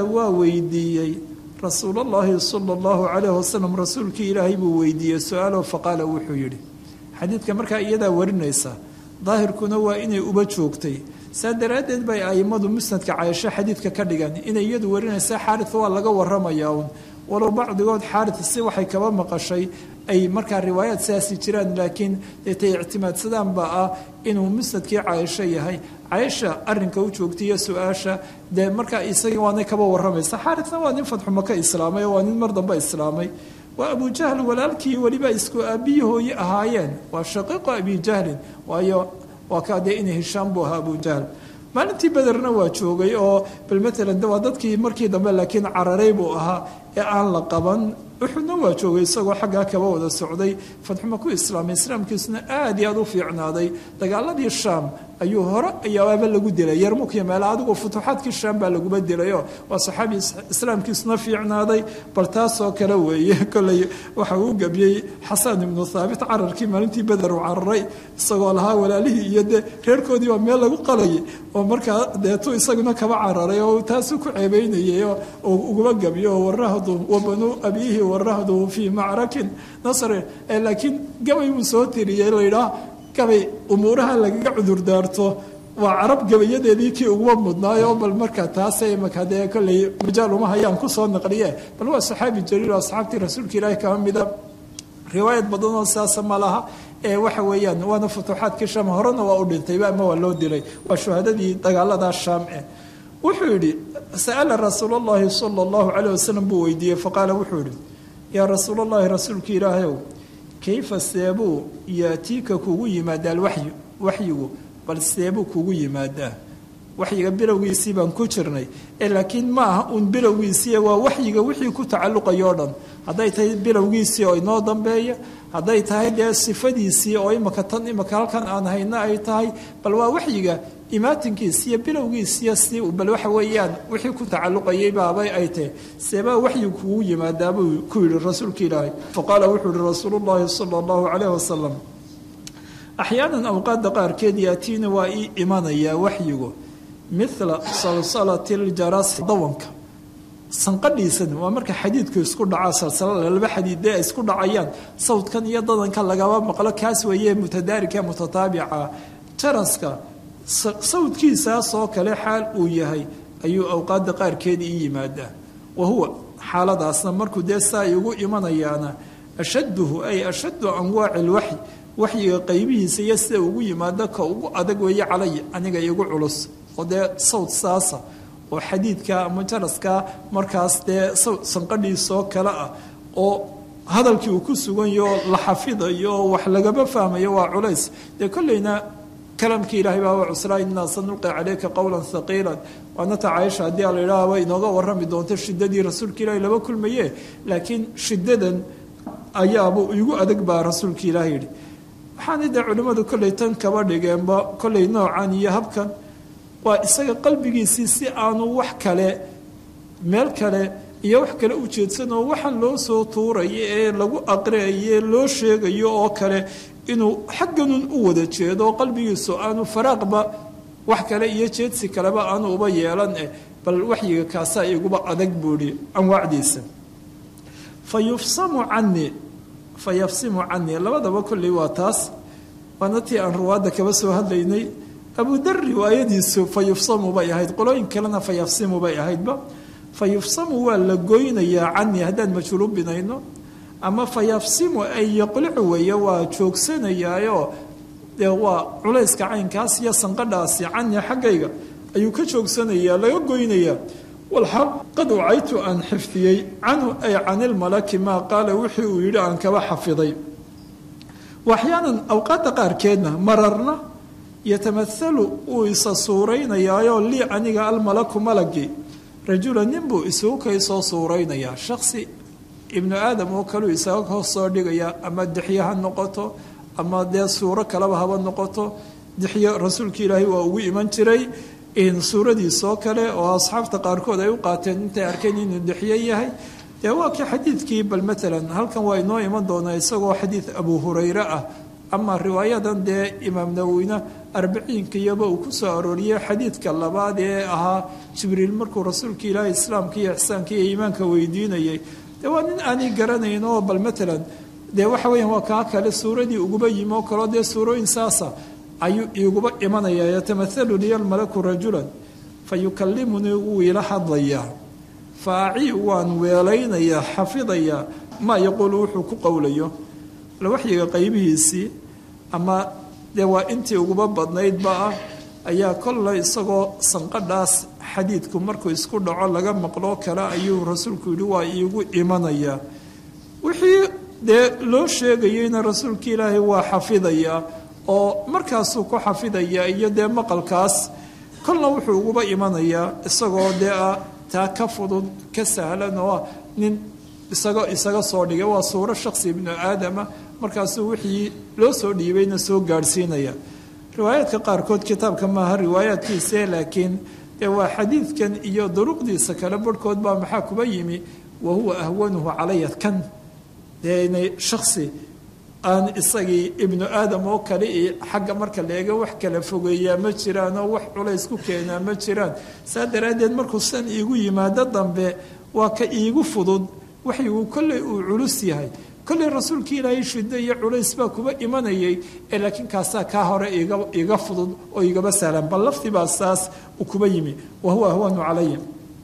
وويدي رسول الله صلى الله عليه وسلم رسولك إلهي بويدي سؤاله فقال وحيري حديث كمركا إيدا ورنيسا ظاهر كنوا إني أبتشوكتي سادرات باي أيمضوا مسند كعايشة حديث ككردغان إني يد ورنيسا حارث والله ورما ياون ولو بعض يقول حارث السوحي كمان مقشي أي مركا روايات ساسي جيران لكن تي اعتماد سدان بقى إنه مسندكي عايشة هي عايشة أرنكا وجوجتي سؤاشة ده مركا إسرائيل وانا كبا ورميسا حارثنا وانا فتح مكة إسلامي وانا مرضى با إسلامي وأبو جهل ولالكي ولبا إسكو أبيه أهايان وشقيق أبي جهل وأيو وكاد إنه هشام بوها أبو جهل maalintii badarna waa joogay oo bal mesela dadkii markii dambe laakiin cararay buu ahaa ee aan la qaban wuxuuna waa joogay isagoo xagga kaba wada socday fadxuma ku islaamay islaamkiisuna aad iyo aad u fiicnaaday dagaaladii shaam ayuu hore ayaaba lagu dilay yarmuk iyo meel adigu futuuxaadkii shaam baa lagu bedelayo waa saxaabi islaamkiisuna fiicnaaday bal taas oo kale weeye kulay waxa uu gabiyay xasan ibn thabit cararkii maalintii badar uu cararay isagoo lahaa walaalihii iyo reerkoodii waa meel lagu qalay oo markaa deeto isaguna kaba cararay oo taas ku ceebeynayay oo ugu gabiyo warahdu wabanu abihi warahdu fi ma'rakin nasr laakiin gabay uu soo tiriyay leeyahay gabay umuraha laga cudur daarto waa arab gabayadeedii kii ugu mudnaayo bal marka taas ay makade kale majaal uma hayaan ku soo naqliye bal waa saxaabi jariir asxaabti rasuulka ilaahay ka mida riwaayad badan oo saasa malaha ee waxa weeyaan waana futuuxaadkii shaam horena waa u dhintay ama waa loo dilay waa shuhadadii dagaalada shaam ee wuxuu yiri sa'ala rasuulullaahi sallallahu alayhi wasallam buu weydiiyay faqala wuxuu yiri ya rasuulullaahi rasuulka ilaahay kayfa sabu yaatika kugu yimaada alwahyi wahyigu bal sabu kugu yimaada wahyiga bilowgiisii baan ku jirnay ee laakiin ma aha un bilowgiisii waa wahyiga wixii ku tacalluqayo dhan haday tahay bilowgiisii oo inoo dambeeya haday tahay de sifadiisii oo imaka tan imaka halkan aan hayna ay tahay bal waa wahyiga imaatinkiisii bilowgiisii si bal waxa weeyaan wixii ku tacalluqayay baabay ay tahay sabab wahyigu kugu yimaada buu ku yiri rasuulka ilaahay faqala wuxuu rasuulullaahi sallallahu alayhi wasallam احيانا اوقات قاركيد ياتينا واي ايمانيا وحيغو مثل صلصله الجرس ضونك sanqadhiisan waa marka xadiidku isku dhaca salsalada laba xadiid ee isku dhacayaan sawdkan iyo dadanka laga maqlo kaas weeye mutadaarika mutataabica jaraska sawdkiisa soo kale xaal uu yahay ayuu awqaad qaarkeed yimaada wahuwa xaaladaasna markuu deesaa ugu imanayana ashadduhu ay ashaddu anwaac alwahy waxyiga qaybihiisa iyo sida ugu yimaada ka ugu adag weeye calay aniga igu culus oo de sawd saasa oo xadiidka ama jaraska markaas dee sanqadhiisoo kale ah oo hadalkii uu ku sugan yaho la xafidayo wax lagama fahmayo waa culays dee kolleyna kalamkii ilaahay baa waa cusraa innaa sanulqi calayka qowlan thaqiilan waanata caaisha haddii a la yidhaha way inooga warrami doonta shiddadii rasuulka ilaahay laba kulmaye laakiin shiddadan ayaabuu igu adag baa rasuulka ilaahay yidhi waxaana dee culimmadu kolley tan kaba dhigeenba kolley noocan iyo habkan waa isaga qalbigiisii si aanu wax kale meel kale iyo wax kale u jeedsan oo waxaan loo soo tuurayo ee lagu aqriyayo loo sheegayo oo kale inuu xagganun u wada jeedo qalbigiisu aanu faraaqba wax kale iyo jeedsi kaleba aanu uba yeelan eh bal waxyiga kaasa iguba adag buuri anwaacdiisa fayufsamu anni fayafsimu anni labadaba kulli waa taas waanatii aan ruwaada kaba soo hadlaynay أبو ذر روايديس فيفصم بي أهيد قلوين كلنا فيفصم بي أهيدبا فيفصم ولا قوين يا عني هدان مشروب بنينو ama fayafsimu ay yaqlicu weeye waa joogsanayaayo dee waa culayska caynkaas iyo sanqadhaasi cani xaggayga ayuu ka joogsanayaa laga goynayaa walxaq qad wacaytu aan xifdiyey canhu ay can ilmalaki maa qaala wixii uu yidhi aan kaba xafiday waxyaanan awqaadda qaarkeedna mararna yatamaalu uu isa suuraynayaayoo lii aniga almalaku malagii rajula nin buu isugu kay soo suuraynayaa shaksi ibnu aadam oo kaleu isaga hoos soo dhigayaa ama dixyo ha noqoto ama dee suuro kaleba haba noqoto dixyo rasuulka ilaahay waa ugu iman jiray suuradiisoo kale oo asxaabta qaarkood ay u qaateen intay arkeen inuu dixyo yahay dee waa kii xadiidkii bal maalan halkan waa inoo iman doonaa isagoo xadiid abu hurayre ah ama riwaayadan dee imaam nawowina arbiciinkiyaba uu ku soo arooriyey xadiidka labaad ee ahaa jibriil markuu rasuulka ilaahay islaamka iyo ixsaanka iyo iimaanka weydiinayay dee waa nin aanay garanayn oo bal maalan dee waxa weeyaan waa kaa kale suuradii uguba yimi oo kaleo dee suurooyin saasa ayuu iguba imanayaa yatamaalu liya almalaku rajulan fa yukallimunii wuu ila hadlayaa fa acii waan weelaynayaa xafidayaa maa yaquulu wuxuu ku qowlayo waxyiga qaybihiisii ama dee waa intii uguba badnaydba ah ayaa kolle isagoo sanqadhaas xadiidku markuu isku dhaco laga maqloo kale ayuu rasuulku yihi waa iigu imanayaa wixii dee loo sheegayeyna rasuulka ilaahay waa xafidayaa oo markaasuu ku xafidayaa iyo dee maqalkaas kolna wuxuu uguba imanayaa isagoo dee ah taa ka fudud ka sahlan oo ah nin isaga isaga soo dhigay waa suuro shaksi ibnu aadama markaasuu wixii loo soo dhiibayna soo gaadhsiinaya riwaayaadka qaarkood kitaabka maaha riwaayaadkiise laakiin dee waa xadiidkan iyo duruqdiisa kale barhkood baa maxaa kuba yimi wa huwa ahwanuhu calaya kan dee inay shaksi aan isagii ibnu aadam oo kale i xagga marka leega wax kala fogeeyaa ma jiraan oo wax culays ku keenaa ma jiraan saa daraaddeed markuu san iigu yimaado dambe waa ka iigu fudud waxyigu kolley uu culus yahay kolley rasuulkii ilaahay shiddo iyo culays baa kuba imanayay ee laakiin kaasaa kaa hore iga iga fudud oo igaba sahlan bal laftii baa saas uu kuba yimi wa huwa ahwanu calaya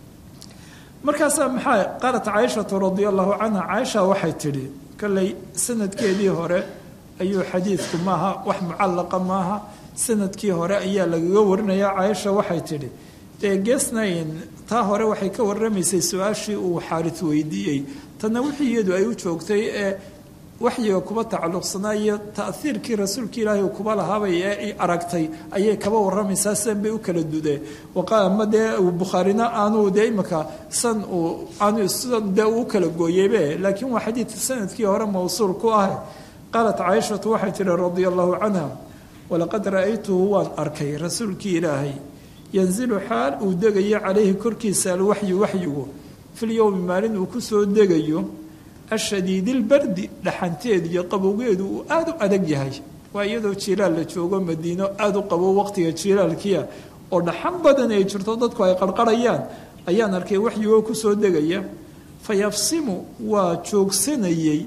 markaasaa maxaa qaalat caaishatu radia allahu canha caaisha waxay tidhi kolley sanadkeedii hore ayuu xadiidku maaha wax mucallaqa maaha sanadkii hore ayaa lagaga warinayaa caaisha waxay tidhi dee geesnayn taa hore waxay ka warramaysay su-aashii uu xaaris weydiiyey tanna wixii iyadu ay u joogtay ee waxyiga kuba tacalluqsanaa iyo ta'hiirkii rasuulka ilaahay uu kuba lahaabay ee aragtay ayay kaba warramaysaa san bay u kala dudeen ama dee bukhaarina aanuu dee imika san uu aanu sidan dee uu kala gooyeybe laakiin waa xadiidka sanadkii hore mawsuul ku ah qaalat caaishatu waxay tihi radia allahu canha walaqad ra'aytuhu waan arkay rasuulkii ilaahay yanzilu xaal uu degayo calayhi korkiisa alwaxyu waxyigu filyowmi maalin uu ku soo degayo ashadiidilbardi dhaxanteed iyo qabowgeedu uu aada u adag yahay waa iyadoo jilaal la joogo madiino aada u qabow waqtiga jilaalkiia oo dhaxan badan ay jirto dadku ay qarqarayaan ayaan arkay waxyigoo kusoo degaya fa yafsimu waa joogsanayey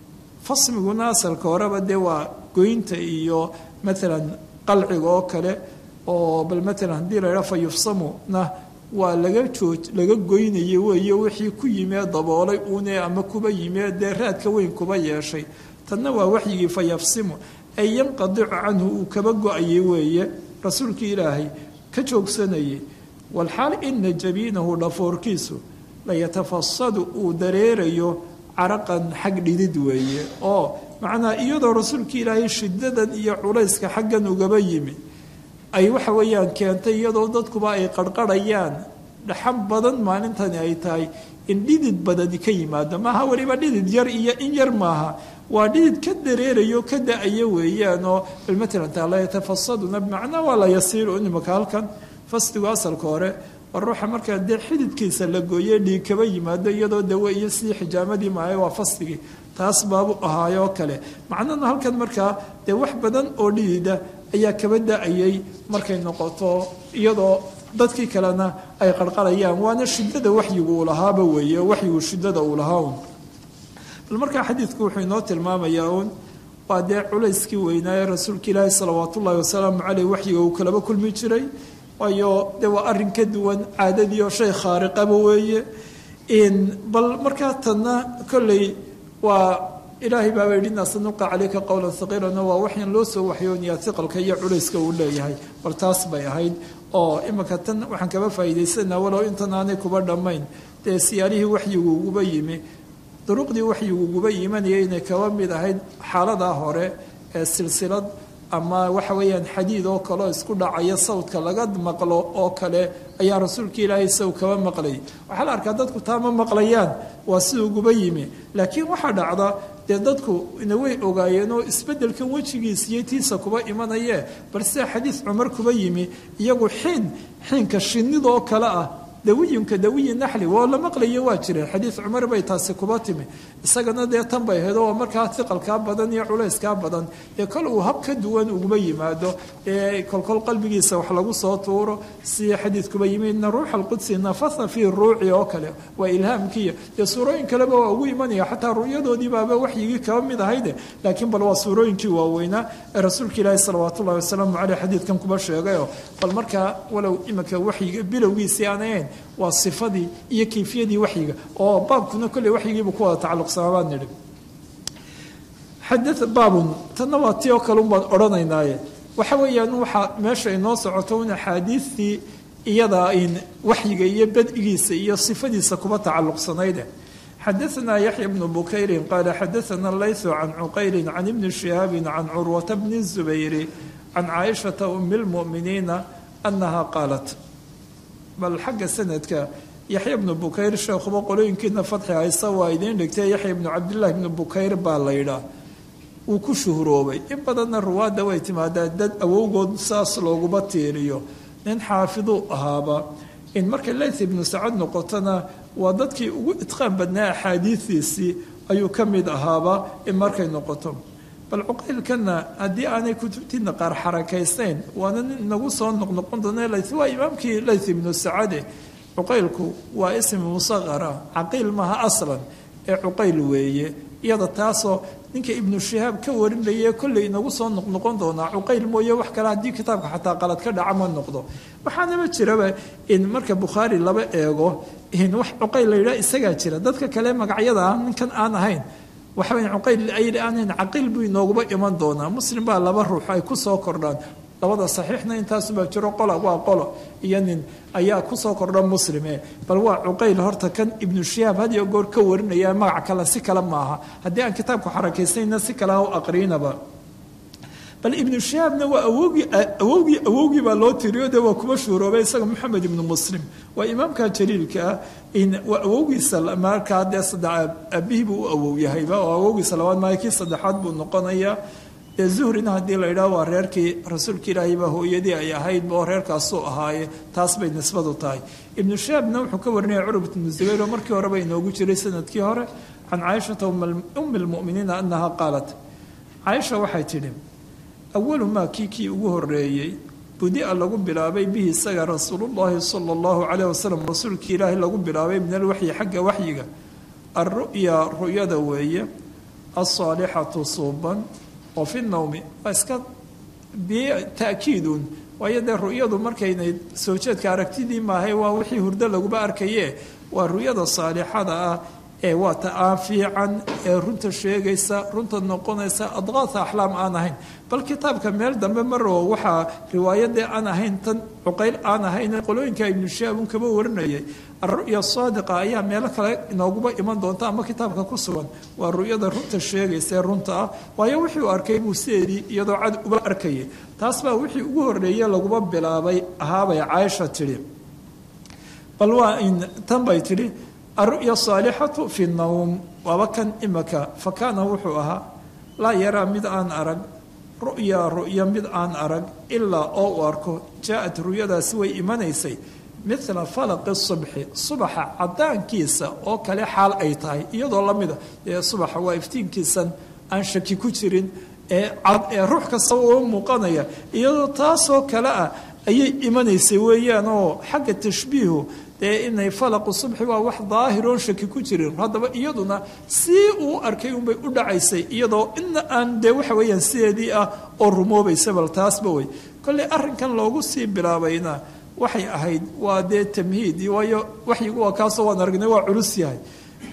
fasmiguna asalka horeba dee waa goynta iyo maalan qalciga oo kale oo bal maalan haddii la idhaa fa yufsamuna waa laga jooj laga goynayay weeye wixii ku yimee daboolay uune ama kuba yimee dee raadka weyn kuba yeeshay tanna waa waxyigii fa yafsimu ay yanqadicu canhu uu kaba go-ayay weeye rasuulkii ilaahay ka joogsanayay walxaal ina jabiinahu dhafoorkiisu layatafasadu uu dareerayo caraqan xag dhidid weeye oo macnaa iyadoo rasuulkii ilaahay shidadan iyo culayska xaggan ugaba yimi ay waxa weeyaan keentay iyadoo dadkuba ay qarqarhayaan dhaxan badan maalintani ay tahay in dhidid badani ka yimaado maaha weliba dhidid yar iyo in yar maaha waa dhidid ka dareerayo ka da-ayo weeyaan oo bal maalan taa la yatafasaduna bimacnaa waa la yasiiru imaka halkan fasdigu asalka hore waa ruuxa markaa dee xididkiisa la gooye dhiig kaba yimaado iyadoo dawe iyo sidii xijaamadii maayo waa fasdigii taas baabu ahaayoo kale macnana halkan markaa dee wax badan oo dhidida ayaa kaba da-ayay markay noqoto iyadoo dadkii kalena ay qarqarayaan waana shidada waxyigu uu lahaaba weeye waxyigu shidada uu lahaa un bal markaa xadiidku wuxuu inoo tilmaamayaa uun waa dee culayskii weynaaye rasuulka ilaahi salawaatu ullahi wasalaamu caleyh waxyiga uu kalaba kulmi jiray waayo dee waa arrin ka duwan caadadii oo shay khaariqaba weeye bal markaa tanna kolley waa ilaahay baaba yidhi inaa sanuqa calayka qowlan haqiilana waa waxyan loo soo waxyoonayaa hiqalka iyo culayska uu leeyahay bal taas bay ahayd oo iminka tan waxaan kaba faa'iidaysanaa walow intan aanay kuba dhammayn dee siyaalihii waxyigu uguba yimi duruqdii waxyigu uguba yimanaya inay kaba mid ahayd xaaladaa hore ee silsilad ama waxa weeyaan xadiid oo kaleo isku dhacaya sawdka laga maqlo oo kale ayaa rasuulka ilaahay saw kaba maqlay waxaa la arkaa dadku taa ma maqlayaan waa sida uguba yimi laakiin waxaa dhacda dee dadku ina way ogaayeen oo isbeddelkan wejigiis iyo tiisa kuba imanayee bal sida xadiis cumar kuba yimi iyagu xiin xiinka shinnidoo kale ah dawiyinka dawiyi naxli waa la maqlayo waa jireen xadiis cumar bay taasi kuba timi isagana dee tan bay ahayd oo markaa hiqalkaa badan iyo culayskaa badan dee kol uu hab ka duwan uguba yimaado ee kolkol qalbigiisa wax lagu soo tuuro si xadiis kuba yimi ina ruuxa alqudsi nafasa fii ruuci oo kale waa ilhaamkiiya dee suurooyin kaleba waa ugu imanaya xataa ru'yadoodii baaba waxyigii kaba mid ahayde laakiin bal waa suurooyinkii waaweynaa ee rasuulka ilaahi salawaatu ullahi wasalaamu caleyh xadiidkan kuba sheegayo bal markaa walow iminka waxyiga bilowgiisii aan ahayn waa sifadii iyo kayfiyadii waxyiga oo baabkuna kolley waxyigiibu ku wada tacalluqsanaa baan nidhi xada baabun tanna waa tii oo kale un baan odhanaynaaye waxa weeyaan waxaa meesha inoo socoto in axaadiistii iyada in waxyiga iyo bad'igiisa iyo sifadiisa kuba tacalluqsanayde xadaثna yaxya bnu bukayrin qaala xadaثana laysu can cuqayrin can ibni shihaabin can curwata bni الzubayri can caaishata umi اlmu'miniina anaha qaalat bal xagga sanadka yaxya bnu bukayr sheekhuba qolooyinkiina fadxi haysa waa idiin dhigtay yaxya bnu cabdillahi bnu bukayr baa la yidhaah wuu ku shuhuroobay in badanna ruwaadda way timaadaa dad awowgood saas looguba tiiriyo nin xaafiduu ahaaba in markay layth ibnu sacad noqotona waa dadkii ugu idqaan badnaa axaadiidiisii ayuu ka mid ahaaba in markay noqoto bal cuqaylkana haddii aanay kutubtiina qaar xarakaysayn waana nin inagu soo noqnoqon doona layth waa imaamkii layth ibnu sacade cuqaylku waa ism musaqara caqiil maha aslan ee cuqayl weeye iyada taasoo ninka ibnu shihaab ka warinaya kolley inagu soo noqnoqon doonaa cuqayl mooye wax kale haddii kitaabka xataa qalad ka dhaca ma noqdo waxaanaba jiraba in marka bukhaari laba eego in wax cuqayl la yidhaha isagaa jira dadka kale magacyada ah ninkan aan ahayn waxa weya cuqayl ayli aanhayn caqiil buu inooguba iman doonaa muslim baa laba ruux ay ku soo kordhaan labada saxiixna intaasubaa jiro qola waa qolo iyo nin ayaa kusoo kordha muslime bal waa cuqayl horta kan ibnu shihaab had iyo goor ka warinaya magac kale si kale maaha haddii aan kitaabku xarakaysayna si kale ha u aqriinaba bal ibnu shihaabna waa awogii awowgii awowgii baa loo tiriyo dee waa kuba shuuroobay isaga moxamed ibnu muslim waa imaamka jaliilka ah in waa awowgiisa markaa dee saddex aabihii buu u awow yahayba oo awowgiisa labaad maayo kii saddexaad buu noqonayaa dee zuhrina haddii la yidhaho waa reerkii rasuulka ilaahay baa hooyadii ay ahaydba oo reerkaasuu ahaaye taas bay nisbadu tahay ibnu shaabna wuxuu ka warinaya curbat ibnu zubayr oo markii horeba inoogu jiray sanadkii hore can caaishata ummi lmu'miniina annaha qaalat caaisha waxay tidhi awalu maa kii kii ugu horeeyey budia lagu bilaabay bihi isaga rasuulullaahi sala allahu calayh wasalam rasuulkii ilaahay lagu bilaabay min alwaxyi xagga waxyiga alru'ya ru'yada weeye alsaalixatu suuban oo fi nawmi waa iska bita'kiidun waayo dee ru'yadu markaynay soo jeedka aragtidii maahay waa wixii hurdo laguba arkaye waa ru'yada saalixada ah ee waa ta aan fiican ee runta sheegaysa runta noqonaysa adqaasa axlaam aan ahayn bal kitaabka meel dambe maroo waxaa riwaayadee aan ahayn tan cuqayl aan ahayn qolooyinka ibnu shihaab un kaba warinayay alru'ya saadiqa ayaa meelo kale inooguba iman doonta ama kitaabka ku sugan waa ru'yada runta sheegaysa ee runta ah waayo wixii uu arkay buu sideedii iyadoo cad uba arkayay taas baa wixii ugu horreeye laguba bilaabay ahaabay caaisha tidhi bal waa in tan bay tidhi alru'ya asaalixatu fi nnawm waaba kan imaka fa kaana wuxuu ahaa laa yaraa mid aan arag ru'ya ru'ya mid aan arag ilaa oo uu arko jaa-at ru'yadaasi way imanaysay midla falaqi subxi subaxa cadaankiisa oo kale xaal ay tahay iyadoo lamida ee subaxa waa iftiinkiisan aan shaki ku jirin ee cad ee ruux kastaba uu muuqanaya iyadoo taasoo kale ah ayay imanaysay weeyaan oo xagga tashbiihu dee inay falaqu subxi waa wax daahiroon shaki ku jirin haddaba iyaduna si uu arkay unbay u dhacaysay iyadoo ina aan dee waxa weeyaan sideedii ah oo rumoobaysa bal taasba wey kolley arrinkan loogu sii bilaabayna waxay ahayd waa dee tamhiid waayo waxyigu waa kaasoo waan aragnay waa culus yahay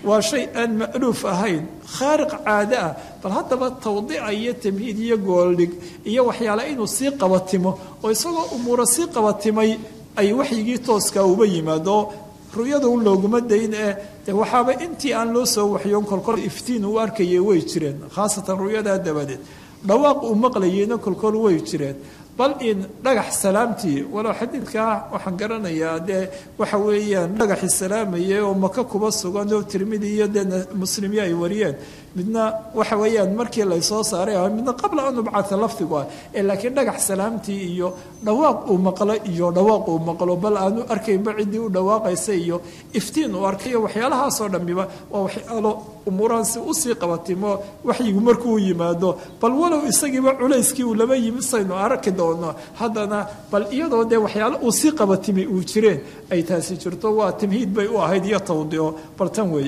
waa shay aan ma'luuf ahayn khaariq caado ah bal haddaba tawdiica iyo tamhiid iyo gooldhig iyo waxyaale inuu sii qabatimo oo isagoo umuura sii qabatimay ay waxyigii tooska uba yimaado ru'yada u looguma dayn ee de waxaaba intii aan loo soo waxyoon kolkol iftiin uu arkayay way jireen khaasatan ru'yadaa dabadeed dhawaaq uu maqlayeyna kolkol way jireen bal in dhagax salaamtii walow xadiidkaa waxaan garanayaa dee waxa weeyaan dhagaxi salaamayay oo maka kuba sugan oo tirmidi iyo dee muslimiya ay wariyeen midna waxa weeyaan markii laysoo saaray midna qabla an ubcata lafdigu ah ee laakiin dhagax salaamtii iyo dhawaaq uu maqlo iyo dhawaaq uu maqlo bal aanu arkaynba ciddii u dhawaaqaysa iyo iftiin uu arkayo waxyaalahaasoo dhammiba waa waxyaalo umuuraan si usii qabatimo waxyigu markuu yimaado bal walow isagiiba culayskii uu laba yimi saynu arki doono haddana bal iyadoo dee waxyaalo uu sii qabatimay uu jireen ay taasi jirto waa tamhiid bay u ahayd iyo tawdiico bal tan weeye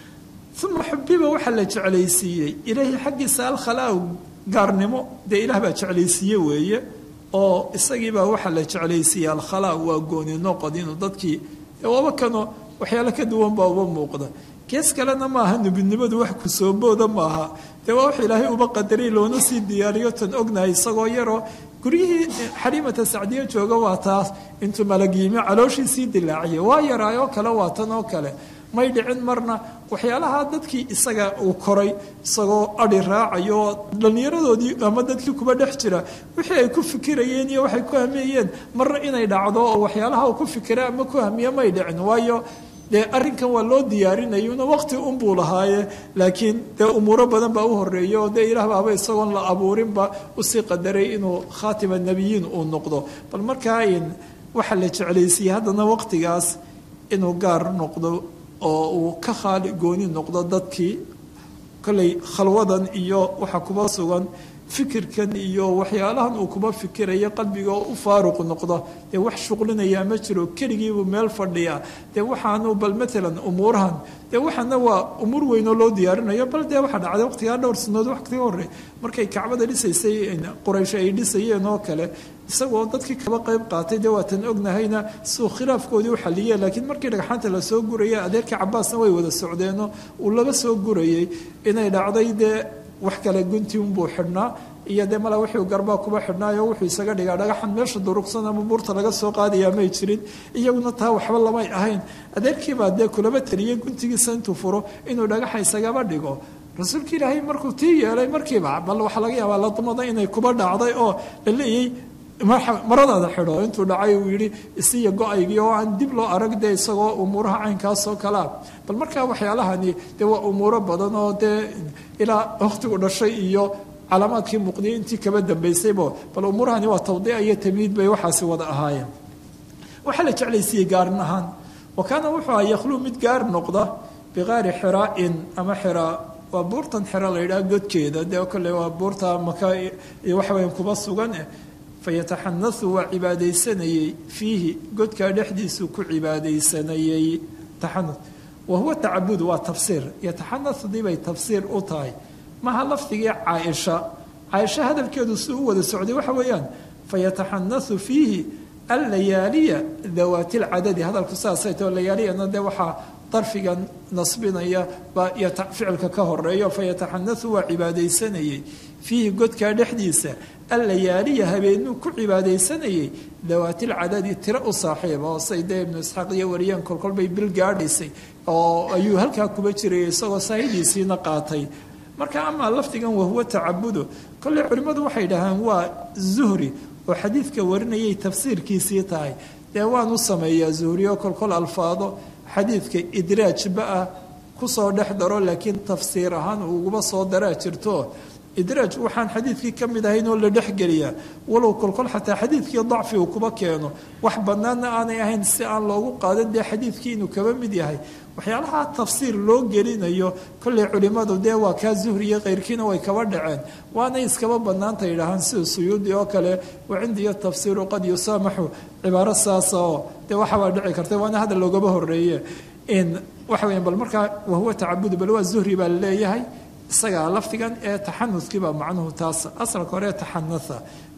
uma xubiba waxaa la jeclaysiiyey ilaahi xaggiisa alkhalaa gaarnimo dee ilaah baa jeclaysiiye weeye oo isagiibaa waxaa la jeclaysiiyey alkhalaa waa gooni noqod inuu dadkii waaba kano waxyaalo ka duwan baa uba muuqda gees kalena maaha nubidnimadu wax ku soo booda maaha dee waa wax ilaahay uba qadaray loona sii diyaariyo tan ognahay isagoo yaroo guryihii xariimata sacdiya jooga waa taas intuu malag yimi calooshii sii dilaaciye waa yaraayoo kale waa tan oo kale may dhicin marna waxyaalaha dadkii isaga uu koray isagoo adhi raacayo dhallinyaradoodii ama dadkii kuba dhex jira wixii ay ku fikirayeen iyo waxay ku hameeyeen marna inay dhacdo oo waxyaalaha uu ku fikira ama ku hamiye may dhicin waayo dee arrinkan waa loo diyaarinayuna waqti unbuu lahaaye laakiin dee umuuro badan baa u horeeya oo dee ilaah baaba isagoon la abuurinba usii qadaray inuu khaatima nebiyiin uu noqdo bal markaa waxaa la jeclaysiiyey haddana waqtigaas inuu gaar noqdo oo uu ka khaali gooni noqdo dadkii kolley khalwadan iyo waxa kuba sugan fikirkan iyo waxyaalahan uu kuba fikirayo qalbiga oo u faaruq noqdo dee wax shuqlinayaa ma jiro keligiibuu meel fadhiya dee waxaanu bal maalan umuurahan dee waxaana waa umuur weynoo loo diyaarinayo bal dee waxaa dhacday waqtigaa dhowr sanadood waqtiga hore markay kacbada dhisaysay quraysh ay dhisayeen oo kale isagoo dadkii kaba qayb qaatay dee waatan ognahayna suu khilaafkoodii u xaliyeen laakiin markii dhagxaanta lasoo guraya adeerkii cabaasna way wada socdeenoo uu laba soo gurayay inay dhacday dee wax kale gunti unbuu xidhnaa iyo dee mala wuxuu garbaa kuba xidhnaayo wuxuu isaga dhigaa dhagaxan meesha durugsan ama buurta laga soo qaadayaa may jirin iyaguna taa waxba lamay ahayn adeerkiibaa dee kulaba taliyey guntigiisa intuu furo inuu dhagaxa isagaba dhigo rasuulka ilaahay markuu tii yeelay markiiba bal waxaa laga yaabaa ladmada inay kuba dhacday oo la leeyay maradaada xidho intuu dhacay uu yidhi isiya go-aygii oo aan dib loo arag dee isagoo umuuraha caynkaasoo kalea bal markaa waxyaalahani dee waa umuuro badan oo dee ilaa wakhtigu dhashay iyo calaamaadkii muuqdiyay intii kaba dambaysaybo bal umuurahani waa tawdiica iyo tamhiid bay waxaasi wada ahaayeen waxaa la jeclaysiiyey gaarin ahaan wa kaana wuxuu aha yakhluu mid gaar noqda biqaari xiraa'in ama xiraa waa buurtan xira la yidhaha godkeeda dee kale waa buurta maka iyo waxaweyan kuba sugan eh fayataxanasu waa cibaadaysanayey fiihi godkaa dhexdiisuu ku cibaadaysanayey taxanus wa huwa tacabudu waa tafsiir yataxanasdii bay tafsiir u tahay maha lafdigii caaisha caaisha hadalkeedu si u wada socday waxa weeyaan fayataxanasu fiihi allayaaliya dawaati lcadadi hadalku saasay tao layaaliyana dee waxaa darfiga nasbinaya baa iyo ficilka ka horeeyo fayataxanasu waa cibaadaysanayey fiihi godkaa dhexdiisa allayaaliya habeenuu ku cibaadaysanayey dawaatilcadadi tiro u saaxiiba oo say dee ibnu isxaaq iyo wariyaan kolkol bay bil gaadhaysay oo ayuu halkaa kuba jirayay isagoo saahidiisiina qaatay marka amaa lafdigan wahuwa tacabudu kolley culimmadu waxay dhahaan waa zuhri oo xadiidka warinayay tafsiirkiisii tahay dee waanu sameeyaa zuhri oo kolkol alfaado xadiidka idraajba ah kusoo dhex daro laakiin tafsiir ahaan uguba soo daraa jirto idraaj waxaan xadiidkii ka mid ahayn oo la dhexgeliyaa walow kolkol xataa xadiidkii dacfi uu kuba keeno wax banaanna aanay ahayn si aan loogu qaadan dee xadiidkii inuu kaba mid yahay waxyaalaha tafsiir loo gelinayo kolley culimmadu dee waa kaa zuhri iyo keyrkiina way kaba dhaceen waanay iskaba banaanta yidhaahaan sida suyuudi oo kale wa cindiyo tafsiiru qad yusaamaxu cibaaro saasa oo dee waxabaa dhici karta waana hadda loogaba horeeye in waxa weya bal markaa wahuwa tacabudu bal waa zuhri baa laleeyahay isagaa lafdigan ee taxanuskiibaa macnuhu taas asalka hore taxanatha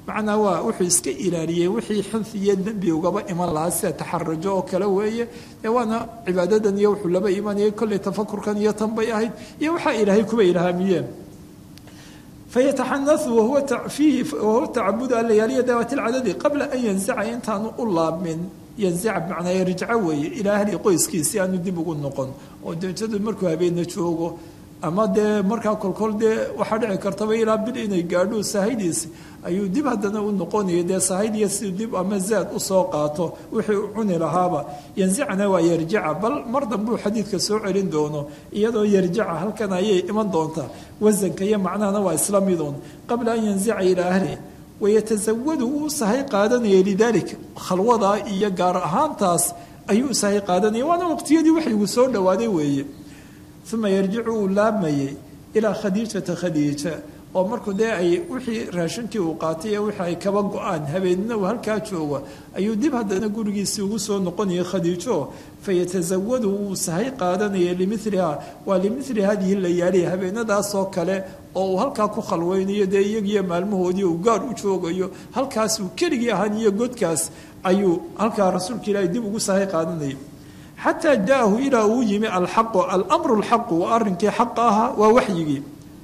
macnaa waa wuxuu iska ilaaliyey wixii xinfi iyo dembi ugaba iman lahaa sida taxarajo oo kale weeye ee waana cibaadadan iyo wuxuu laba imanayay kolley tafakurkan iyo tan bay ahayd iyo waxaa ilaahay kuba ilhaamiyeen fayataxanasu wahuwa fiihi wahuwa tacabudu allayaaliya daawat alcadadi qabla an yanzaca intaanu u laabmin yanzaca bimacnaa yarjica weeye ilaa ahli qoyskiisi aanu dib ugu noqon oo deetadu markuu habeena joogo ama dee markaa kolkol dee waxaa dhici kartaba ilaa bil inay gaadho sahaydiisi ayuu dib haddana u noqonaya dee sahaydiya si dib ama zaad usoo qaato wixii u cuni lahaaba yanzicana waa yarjica bal mar dambuu xadiidka soo celin doono iyadoo yarjica halkan ayay iman doontaa wasanka iyo macnahana waa isla midoon qabla an yanzica ilaa ahli wayatasawadu uu sahay qaadanaya lidaalika khalwadaa iyo gaar ahaantaas ayuu sahay qaadanaya waana waqtiyadii waxaygu soo dhowaaday weeye uma yarjicu uu laabmayey ilaa khadiijata khadiija oo markuu dee ay wixii raashinkii uu qaatay ee wixii ay kaba go-aan habeenina uu halkaa jooga ayuu dib haddana gurigiisii ugu soo noqonayay khadiijo fayatasawadu wuu sahay qaadanaya limilihaa waa limili hadihi layaali habeenadaasoo kale oo uu halkaa ku khalweynayo dee iyagiyo maalmahoodii uu gaar u joogayo halkaas uu keligii ahaan iyo godkaas ayuu halkaa rasuulka ilaahay dib ugu sahay qaadanayay xataa jaahu ilaa uu yimi alxaqu almru lxaqu waa arrinkii xaqa ahaa waa waxyigii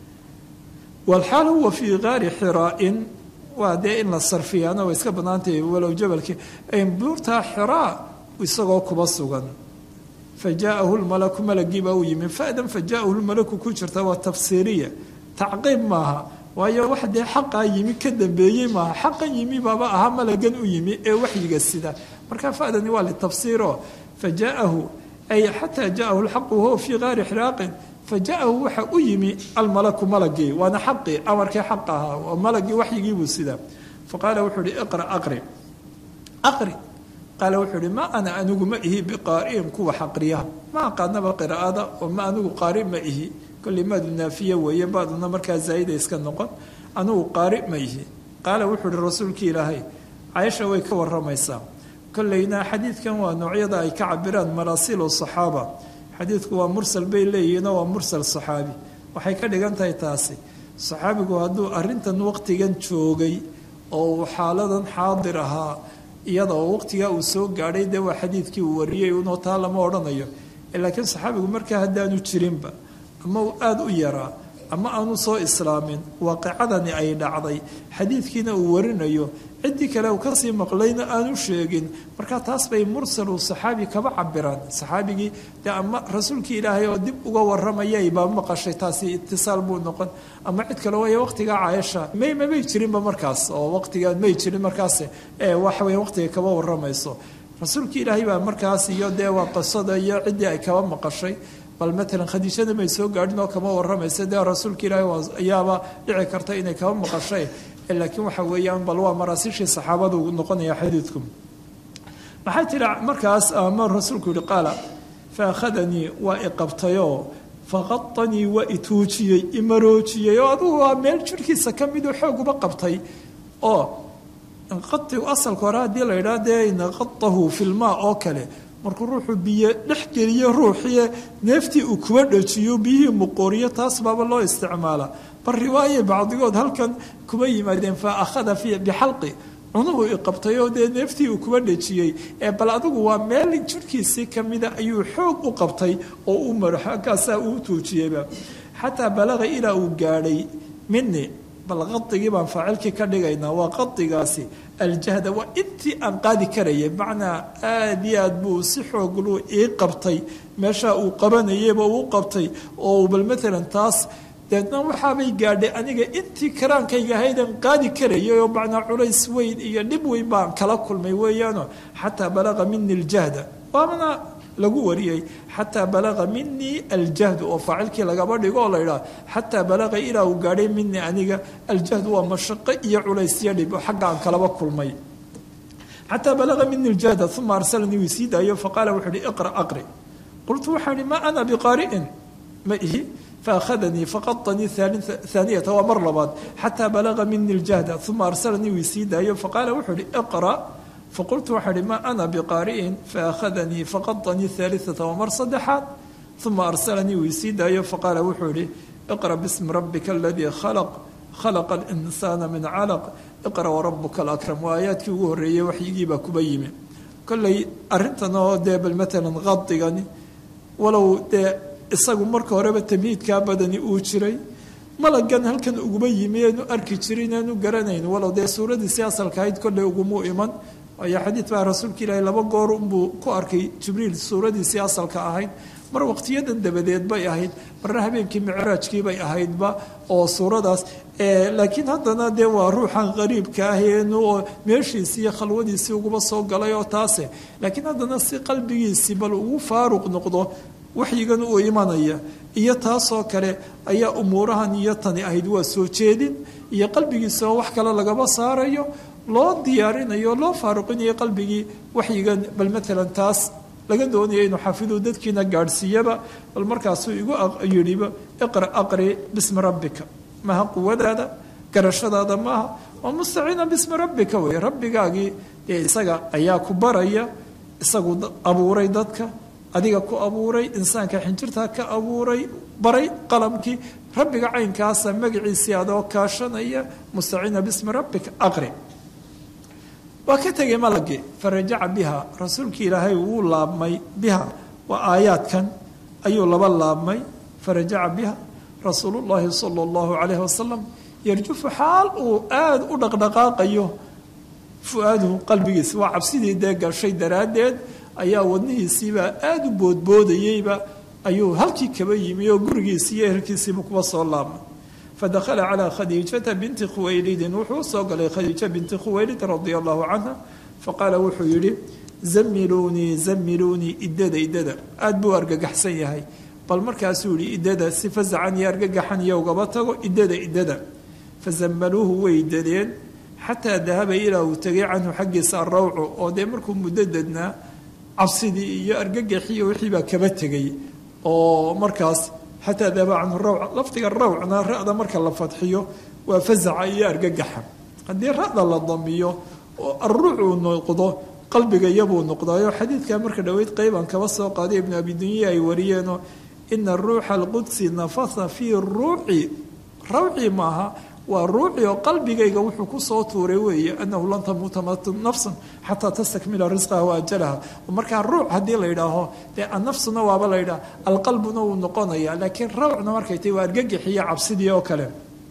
walxaal huwa fii gaari xiraain waa dee in la sarfiyaana way iska banaantahay walow jabalkii buurtaa xiraa isagoo kuba sugan fajaahu lmalaku malagii baa u yimi fadan fajaahu lmalaku ku jirta waa tafsiiriya tacqiib maaha waayo wax dee xaqaa yimi ka dambeeyey maaha xaqan yimi baaba ahaa malagan u yimi ee waxyiga sida marka fadani waa litafsiiro fajaahu ay xataa jaahu lxaqu wahuwa fii gaari xiraaqin fajaahu waxa u yimi almalaku malagii waana xaqii amarkii xaq ahaa oo malagii waxyigiibuu sidaa faqaala wuxuu ihi iqra aqri aqri qaala wuxuu ihi ma ana anigu ma ihi biqaari'in kuwa xaqriya ma aqaanaba qiraa'ada oo ma anigu qaari ma ihi kolley maadu naafiye weeye baaduna markaa zaa'ida iska noqon anigu qaari ma ihi qaala wuxuu ihi rasuulkii ilaahay caaisha way ka waramaysaa kolleyna xadiidkan waa noocyada ay ka cabiraan maraasilu saxaaba xadiidku waa mursal bay leeyihiinoo waa mursal saxaabi waxay ka dhigan tahay taasi saxaabigu hadduu arrintan waqtigan joogay oo uu xaaladan xaadir ahaa iyada oo waqtigaa uu soo gaadhay dee waa xadiidkii uu wariyey unoo taa lama odhanayo laakiin saxaabigu markaa haddaanu jirinba ama uu aada u yaraa ama aanu soo islaamin waaqicadani ay dhacday xadiidkiina uu warinayo ciddii kale uu kasii maqlayna aanu sheegin markaa taas bay mursalu saxaabi kaba cabiraan saxaabigii dee ama rasuulkii ilaahay oo dib uga waramayay baa maqashay taasi itisaal buu noqon ama cid kale way waqtigaa caaisha may mamay jirinba markaas oo waqtigaan may jirin markaas ee waxa weeye waqtiga kaba waramayso rasuulkii ilaahay baa markaas iyo dee waa qisada iyo ciddii ay kaba maqashay bal maalan khadiijada may soo gaadhin oo kama waramaysa dee rasuulka ilaahay ayaaba dhici karta inay kaba maqashay laakiin waxa weeyaan bal waa maraasiishii saxaabadu noqonaya xadiidku maxay tiri markaas ama rasuulku yihi qaala faakhadanii waa iqabtayoo faqadanii waa ituujiyey imaroojiyey oo adugu waa meel jirhkiisa ka midoo xoog uba qabtay oo inqadigu asalka hore haddii la yidhaha dee inqadahu filmaa oo kale markuu ruuxu biyo dhex geliyo ruuxiye neeftii uu kuwa dhajiyo biyihii muqooriyo taas baaba loo isticmaala bal riwaaye bacdigood halkan kuma yimaadeen fa akhada fi bixalqi cunuhu iqabtayoo dee neeftii uu kuwa dhajiyey ee bal adigu waa meel jirhkiisii kamida ayuu xoog u qabtay oo u maro halkaasaa uu tuujiyeyba xataa balaqa ilaa uu gaadhay mini bal qadigii baan faacilkii ka dhigaynaa waa qadigaasi aljahda waa intii aan qaadi karayay macnaa aada iyo aad buu si xooglu ii qabtay meeshaa uu qabanayeyba uu qabtay oo bal maalan taas deedna waxaabay gaadhay aniga intii karaankayga ahaydan qaadi karayay oo macnaa culays weyn iyo dhib weyn baan kala kulmay weeyaano xataa balaqa mini aljahda waamana lagu wariyey xataa balaqa minii aljahdu oo faacilkii lagaba dhigo oo la idhaha xataa balaqa ilaa uu gaadhay minii aniga aljahdu waa mashaqo iyo culaysyo dhib oo xagga aan kalaba kulmay xataa balaqa mini aljahda uma arsalanii wii sii daayo faqaala wuxuu uhi iqra aqri qultu waxaan ihi ma ana biqaari'in ma ihi faakhadanii faqadanii haaniyata waa mar labaad xataa balaqa mini aljahda uma arsalanii wii sii daayo faqaala wuxuu uhi iqra faqultu waxaa ihi ma ana biqaari'in faakhadanii faqadanii haaliata waa mar saddexaad uma arsalanii wii sii daayo faqaala wuxuu ihi iqra bismi rabbika aladii khalaq khalaqa alinsaana min calaq iqra warabuka alakram waa aayaadkii ugu horreeyey waxyigiibaa kuba yimi kolley arrintan oo dee bal matalan qadigani walow dee isagu marka horeba tamhiidkaa badani uu jiray malagan halkan uguma yimi eenu arki jirin eenu garanayn walow dee suuradiisii asalka ahayd kolley ugumuu iman waayo xadiid baa rasuulka ilaahay laba goor unbuu ku arkay jibriil suuradiisii asalka ahayd mar waqtiyadan dabadeed bay ahayd marna habeenkii micraajkii bay ahaydba oo suuradaas laakiin haddana dee waa ruuxan qariibka aheenu oo meeshiisii iyo khalwadiisii uguba soo galay oo taase laakiin haddana si qalbigiisii bal ugu faaruq noqdo waxyigan uu imanaya iyo taasoo kale ayaa umuurahan iyo tani ahayd waa soo jeedin iyo qalbigiisa oo wax kale lagaba saarayo loo diyaarinayo loo faaruqinayo qalbigii waxyigan bal matalan taas laga doonaya inuu xafidu dadkiina gaadhsiiyaba bal markaasuu igu yidhiba iqra aqri bismi rabbika maha quwadaada garashadaada maaha waa mustaciina bismi rabbika wey rabbigaagii dee isaga ayaa ku baraya isagu abuuray dadka adiga ku abuuray insaanka xinjirtaa ka abuuray baray qalamkii rabbiga caynkaasa magaciisii adoo kaashanaya mustaciina bismi rabbika aqri waa ka tegay malagii farajaca biha rasuulkii ilaahay wuu laabmay biha waa aayaadkan ayuu laba laabmay farajaca biha rasuulullaahi sala allahu calayhi wasalam yarjufu xaal uu aada u dhaqdhaqaaqayo fu-aaduhu qalbigiisa waa cabsidii dee gashay daraaddeed ayaa wadnihiisiibaa aada u boodboodayeyba ayuu halkii kaba yimi oo gurigiisii iyo ehelkiisiiba kuwa soo laabmay fadakhala calaa khadiijata binti khuwaylidin wuxuu soo galay khadiija binti khuwaylid radia allahu canha faqaala wuxuu yidhi zamiluunii zamiluunii idada idada aada buu argagaxsan yahay bal markaasuu yihi idada si fasacan iyo argagaxan iyo ugaba tago idada idada fazamaluuhu way idadeen xataa dahaba ilaa uu tegay canhu xaggiisa arawcu oo dee markuu muddo dadnaa cabsidii iyo argagaxiiyo wixiibaa kaba tegay oo markaas xataa dahaba canhu rawc lafdiga rawcna ra-da marka la fadxiyo waa fasaca iyo argagaxa haddii ra-da la damiyo oo aruucuu noqdo qalbiga iyabuu noqdaayo xadiidkaa marka dhoweyd qeybaan kaba soo qaaday ibnu abi dunya ay wariyeenoo ina ruuxa alqudsi nafasa fii ruuci rawci maaha waa ruuci oo qalbigayga wuxuu kusoo tuuray weeye anahu lan tamuuta nafsan xataa tastakmila risqaha wa ajalaha markaa ruuc haddii la yidhaaho dee annafsuna waaba la yidhaha alqalbuna wuu noqonaya laakiin rawcna markay tahy waa argagixiyo cabsidii oo kale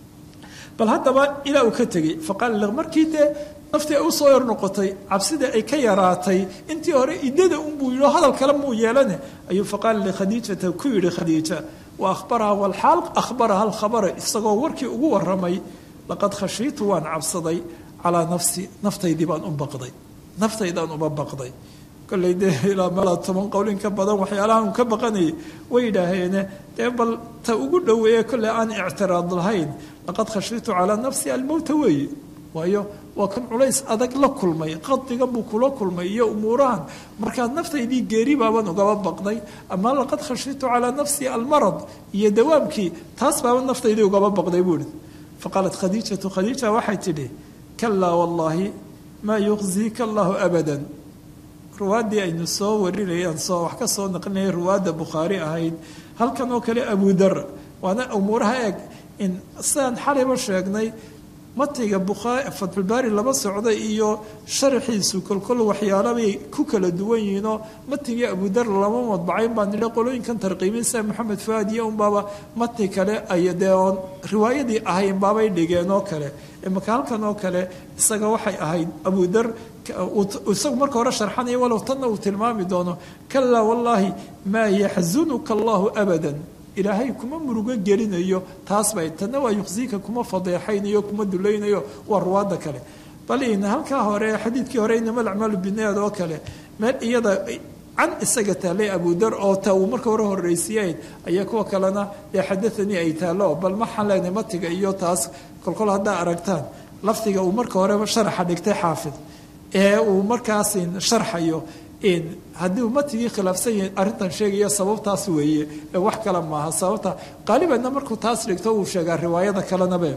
bal haddaba ilaa uu ka tegey faqaala markii dee naftii ay usoo yar noqotay cabsida ay ka yaraatay intii hore idada unbuu yidhi hadal kale muu yeelane ayuu faqaala likhadiijata ku yidhi khadiija wa ahbaraha walxaal ahbaraha alkhabara isagoo warkii ugu waramay laqad khashiitu waan cabsaday calaa nafsi naftaydii baan u baqday naftaydaan uba baqday kolley dee ilaa meelaa toban qowlin ka badan waxyaalahan uu ka baqanayay way yidhaaheene dee bal ta ugu dhoweeye kolley aan ictiraad lahayn laqad khashiitu calaa nafsi almowta weeye waayo waa kan culays adag la kulmay qadigan buu kula kulmay iyo umuurahan markaa naftaydii geeri baaban ugaba baqday ama laqad khashiitu calaa nafsi almarad iyo dawaamkii taas baaban naftaydii ugaba baqday buu ihi faqaalat khadiijatu khadiija waxay tidhi kalaa wallaahi maa yuqziika allahu abadan ruwaaddii aynu soo warinayaan soo wax ka soo naqlinaya ruwaadda bukhaari ahayd halkan oo kale abudar waana umuuraha eeg in sidaan xalayba sheegnay matiga bukhaari fatxulbaari laba socda iyo sharaxiisu kolkol waxyaalabay ku kala duwan yihiinoo matigii abudar lama madbacayn baan nidha qolooyinkan tarqiiminsa maxamed fuaad iyo unbaaba mati kale ay dee oon riwaayadii ahayn baabay dhigeen oo kale imaka halkan oo kale isaga waxay ahayd abudar isagu marka hore sharxanaya walow tanna uu tilmaami doono kalaa wallaahi maa yaxzunuka allahu abadan ilaahay kuma murugo gelinayo taas bay tanna waa yuqsiika kuma fadeexaynayo kuma dulaynayo waa ruwaadda kale bal in halkaa hore xadiidkii hore inama alacmaalu binaad oo kale meel iyada can isaga taallay abudar oo ta uu marka hore horreysiyayd ayaa kuwa kalena dee xadathanii ay taallo bal maxaan leenahay matiga iyo taas kolkol haddaa aragtaan lafdiga uu marka horeba sharaxa dhigtay xaafid ee uu markaas sharxayo haddii matigii khilaafsan yahay arrintan sheegaya sababtaas weeye ee wax kale maaha sababta qaalibanna markuu taas dhigto uu sheegaa riwaayada kalanabe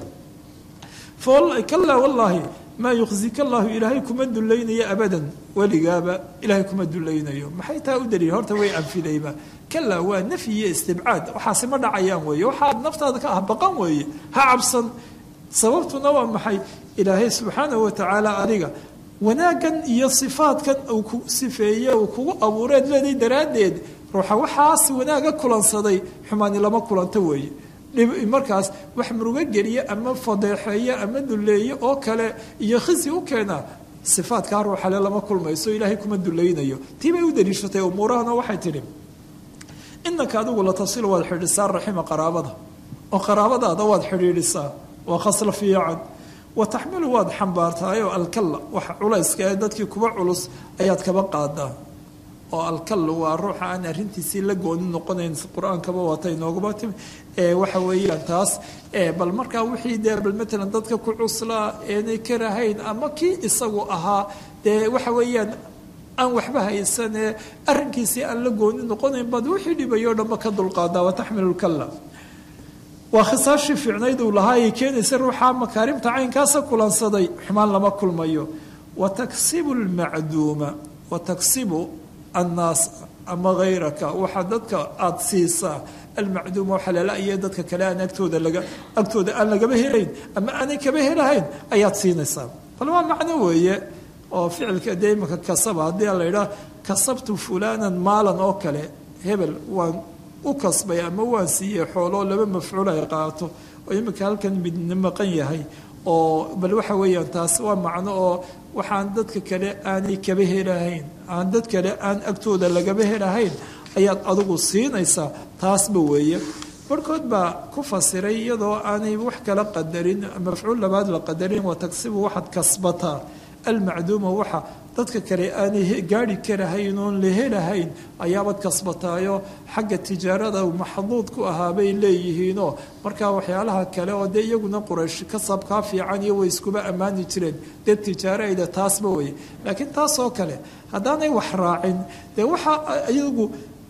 kalaa wallaahi maa yuqzika allahu ilaahay kuma dulaynayo abadan weligaaba ilaahay kuma dulaynayo maxay taa u daliil horta way anfidayba kalaa waa nafyi iyo istibcaad waxaasi ma dhacayaan weeye waxaad naftaada ka ah baqan weeye ha cabsan sababtuna waa maxay ilaahay subxaanahu watacaala adiga wanaaggan iyo sifaadkan uu ku sifeeye uu kugu abuureed leeday daraaddeed ruuxa waxaas wanaaga kulansaday xumaani lama kulanto weeye markaas wax murugo geliya ama fadeexeeye ama duleeye oo kale iyo khisi u keena sifaadkaa ruuxale lama kulmayso ilaahay kuma dulaynayo tii bay u daliishatay umuurahana waxay tidhi inaka adigu la tasilu waad xidhisaa raxima qaraabada oo qaraabadaada waad xidhiidhisaa waa khasla fiican wa taxmilu waad xambaartaayoo alkalla waxa culayska ee dadkii kuba culus ayaad kaba qaadaa oo alkallu waa ruuxa aan arrintiisii la gooni noqonayn qur-aankaba waata inoogaba timi waxa weeyaan taas bal markaa wixii dee bal matalan dadka ku cuslaa eenay ka rahayn ama kii isagu ahaa dee waxa weeyaan aan waxba haysanee arrinkiisii aan la gooni noqonayn baad wixii dhibayoo dhanba ka dulqaadaa wataxmilu lkalla waa khisaashii fiicnayd uu lahaa ay keenaysa ruuxa makaarimta caynkaasa kulansaday xumaan lama kulmayo wa taksibu lmacduuma wa taksibu annaas ama hayraka waxaa dadka aada siisaa almacduuma waxa lala-iyo dadka kale aan agtooda laga agtooda aan lagaba helayn ama aanay kaba helahayn ayaad siinaysaa bal waa macno weeye oo ficilka dee imanka kasaba haddii la idhaah kasabtu fulanan maalan oo kale hebel waan u kasbay ama waan siiyey xooloo laba mafcuul ay qaato oo iminka halkan midna maqan yahay oo bal waxa weeyaan taas waa macno oo waxaan dadka kale aanay kaba helahayn aan dad kale aan agtooda lagaba helahayn ayaad adigu siinaysaa taasba weeye barkood baa ku fasiray iyadoo aanay wax kala qadarin mafcuul labaad la qadarin wa tagsibu waxaad kasbataa almacduuma waxa dadka kale aanay gaari karahayn oon la helahayn ayaabad kasbataayo xagga tijaarada maxduud ku ahaa bay leeyihiinoo markaa waxyaalaha kale oo dee iyaguna quraysh kasabkaa fiican iyo way iskuba ammaani jireen dee tijaarayda taasba weye laakiin taasoo kale haddaanay wax raacin dee waxaa iyagu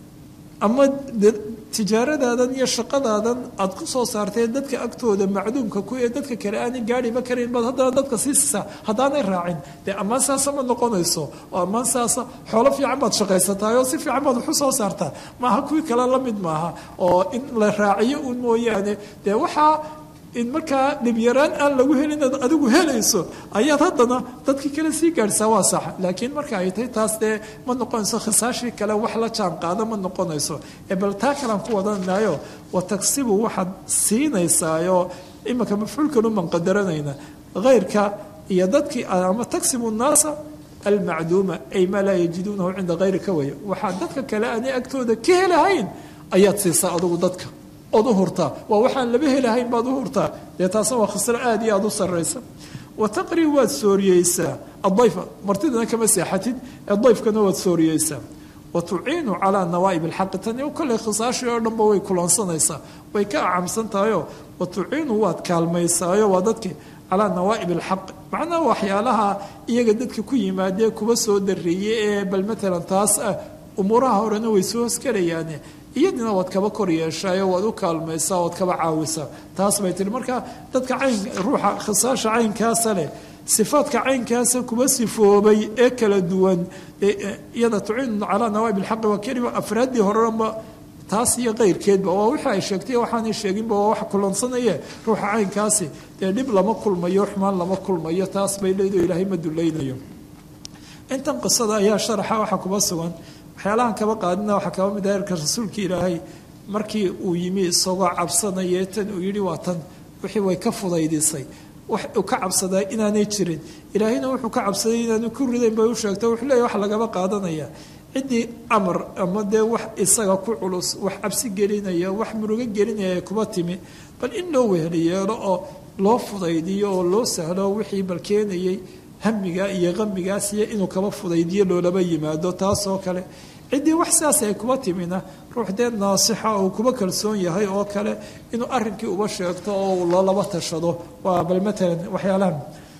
ama tijaaradaadan iyo shaqadaadan aad ku soo saartee dadka agtooda macduumka ku ee dadka kale aanay gaariba karayn baad haddana dadka siisaa haddaanay raacin dee ammaan saasa ma noqonayso oo ammaan saasa xoolo fiican baad shaqaysataay oo si fiican baad waxu soo saartaa maaha kuwii kale la mid maaha oo in la raaciyo un mooyaane dee waxaa in markaa dhibyaraan aan lagu helin adigu helayso ayaad haddana dadkii kale sii gaadhsaa waa sax laakiin marka ay tahay taas dee ma noqonayso khisaashii kale wax la jaan qaado ma noqonayso ee bal taa kalean ku wadanaayo wa tagsibu waxaad siinaysaayoo imanka mafcuulkan uman qadaranayna hayrka iyo dadkii ama tagsibu nnaasa almacduuma ay maa laa yajiduunahu cinda hayrika weye waxaa dadka kale aanay agtooda ka helahayn ayaad siisaa adigu dadka ood u hurtaa waa waxaan laba helahayn baad u hurtaa dee taasna waa khasro aada iyo aada u sarraysa wa taqri waad sooriyeysaa addayfa martidana kama seexatid ee dayfkana waad sooriyeysaa wa tuciinu calaa nawaa'ib alxaqi tani kolley khisaashii oo dhanba way kulansanaysaa way ka acamsan tahayoo wa tuciinu waad kaalmaysaayo waa dadkii calaa nawaa'ib alxaqi macnaha waxyaalaha iyaga dadka ku yimaadee kuba soo dareeyey ee bal matalan taas ah umuuraha horena way soo hoskarayaane iyadina waad kaba kor yeeshaayo waad u kaalmaysaa waad kaba caawisaa taas bay tihi marka dadka cayn ruuxa khisaasha caynkaasa leh sifaadka caynkaasa kuba sifoobay ee kala duwan iyada tuciinu calaa nawaa'ib alxaqi waa kelima afraaddii horenba taas iyo keyrkeedba waa wixii ay sheegtay waxaanay sheeginba waa wax kulansanaye ruuxa caynkaasi dee dhib lama kulmayo xumaan lama kulmayo taas bay leedo ilaahay ma dulaynayo intan qisada ayaa sharaxa waxa kuba sugan waxyaalahan kaba qaadina waxaa kaba mid ah erka rasuulka ilaahay markii uu yimi isagoo cabsanaya tan uu yidhi waa tan wixii way ka fudaydisay wax uu ka cabsadaa inaanay jirin ilaahayna wuxuu ka cabsaday inaanu ku ridayn bay u sheegto wuxuu leeyahy wax lagaba qaadanaya ciddii amar ama dee wax isaga ku culus wax cabsi gelinaya wax murugo gelinaya kuba timi bal in loo weheliyeelo oo loo fudaydiyo oo loo sahlo wixii bal keenayay hamiga iyo qamigaas iyo inuu kaba fudaydiyo loolaba yimaado taasoo kale ciddii wax sidaas ay kuba timina ruux dee naasixa uu kuba kalsoon yahay oo kale inuu arrinkii uba sheegto oo loolaba tashado waa bal matalan waxyaalahan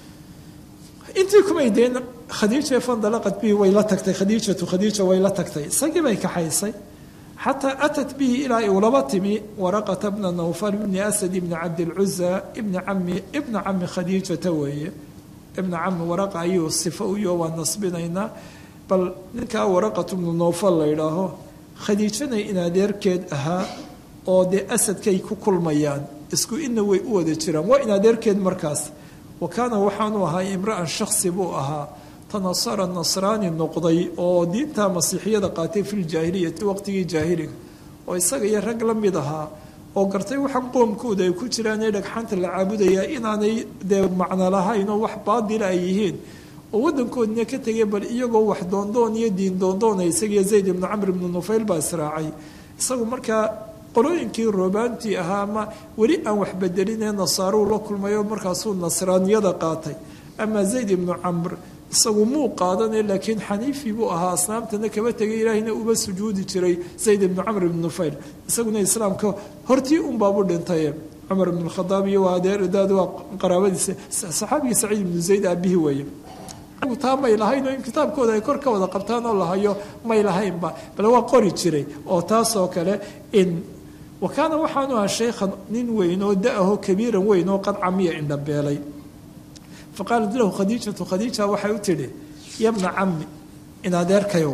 intii kumay deen khadiija fandalaqad bihi way la tagtay khadiijatu khadiija way la tagtay isagii bay kaxaysay xataa atat bihi ilaa uu laba timi waraqata bna nawfal ibni asad ibni cabdilcuza ibni cami ibna cami khadiijata weeye ibna cami waraqa ayuu sifo uyo waa nasbinaynaa bal ninkaa waraqatu bnu nawfal la yidhaaho khadiijana in adeerkeed ahaa oo dee asadkay ku kulmayaan isku inna way u wada jiraan waa in adeerkeed markaas wa kaana waxaanu ahaa imra'an shaksi buu ahaa tanasara nasraani noqday oo diinta masiixiyada qaatay fi ljaahiliyati waqtigii jaahiliga oo isaga iyo rag la mid ahaa oo gartay waxaan qoomkooda ay ku jiraan ee dhagxanta la caabudaya inaanay dee macno lahayn oo wax baadila ay yihiin oo wadankoodina ka tegay bal iyagoo wax doondoon iyo diin doondoona isagiyo zayd ibnu camr ibnu nufayl baa israacay isagu markaa qolooyinkii roobaantii ahaa ama weli aan wax bedelin ee nasaaruu la kulmayo markaasuu nasraaniyada qaatay ama zayd ibnu camr isagu muu qaadane laakiin xaniifi buu ahaa asnaamtana kaba tegay ilaahina uba sujuudi jiray zayd ibnu camr ibnu nufayl isaguna islaamka hortii unbaabu dhintay cumar ibnu khadaab iyo waa adeerdaad waa qaraabadiisa saxaabigii saciid ibnu zayd aabihii weeye taa may lahayn oo in kitaabkooda ay kor ka wada qabtaan oo lahayo may lahaynba bal waa qori jiray oo taasoo kale in wa kaana waxaanu ahaa shaykhan nin weyn oo da-aho kabiiran weyn oo qad camiya indhabeelay faqaalat lahu khadiijatu khadiija waxay u tidhi yabna cami in adeerkayow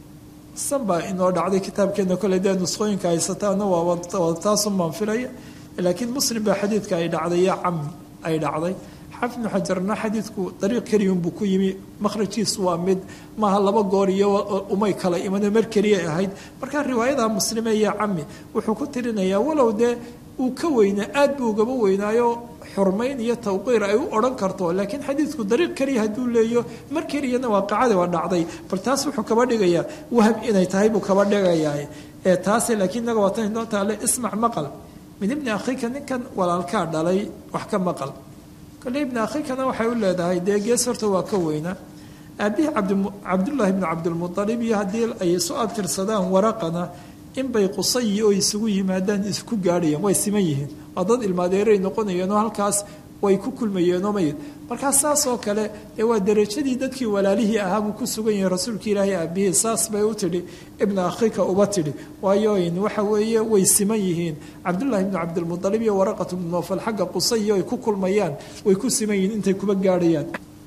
san baa inoo dhacday kitaabkeena kole dee nusqooyinka haysataana waa taasun baan filaya laakiin muslim baa xadiidka ay dhacday ya cami ay dhacday xaafid ibnu xajarna xadiidku dariiq keliyunbuu ku yimi makhrajiisu waa mid maaha laba goor iyo umay kala imane mar keliyay ahayd markaa riwaayada muslime ya cami wuxuu ku tirinayaa walow dee uu ka weynaa aad buu ugaba weynaayo xurmayn iyo tawqiir ay u odhan karto laakiin xadiidku dariiq keliya hadduu leeyo mar keliyana waaqicada waa dhacday bal taas wuxuu kaba dhigayaa waham inay tahay buu kaba dhigayaa ee taase laakiin naga waatan inoo taale ismac maqal min ibni akhiika ninkan walaalkaa dhalay wax ka maqal kale ibni akhiikana waxay u leedahay dee gees horta waa ka weynaa aabihii cabdullaahi ibni cabdilmualib iyo haddii ay isu abtirsadaan waraqana inbay qusayi oo isugu yimaadaan isku gaadhayaan way siman yihiin waa dad ilmaadeeray noqonayeenoo halkaas way ku kulmayeenoo mayid markaa saas oo kale dee waa derajadii dadkii walaalihii ahaa buu ku sugan yahay rasuulka ilaahay aabihii saas bay u tidhi ibna akhiika uba tidhi waayo waxa weeye way siman yihiin cabdullaahi ibnu cabdilmualib iyo waraqatu ibnu nofal xagga qusayi ay ku kulmayaan way ku siman yihiin intay kuba gaadhayaan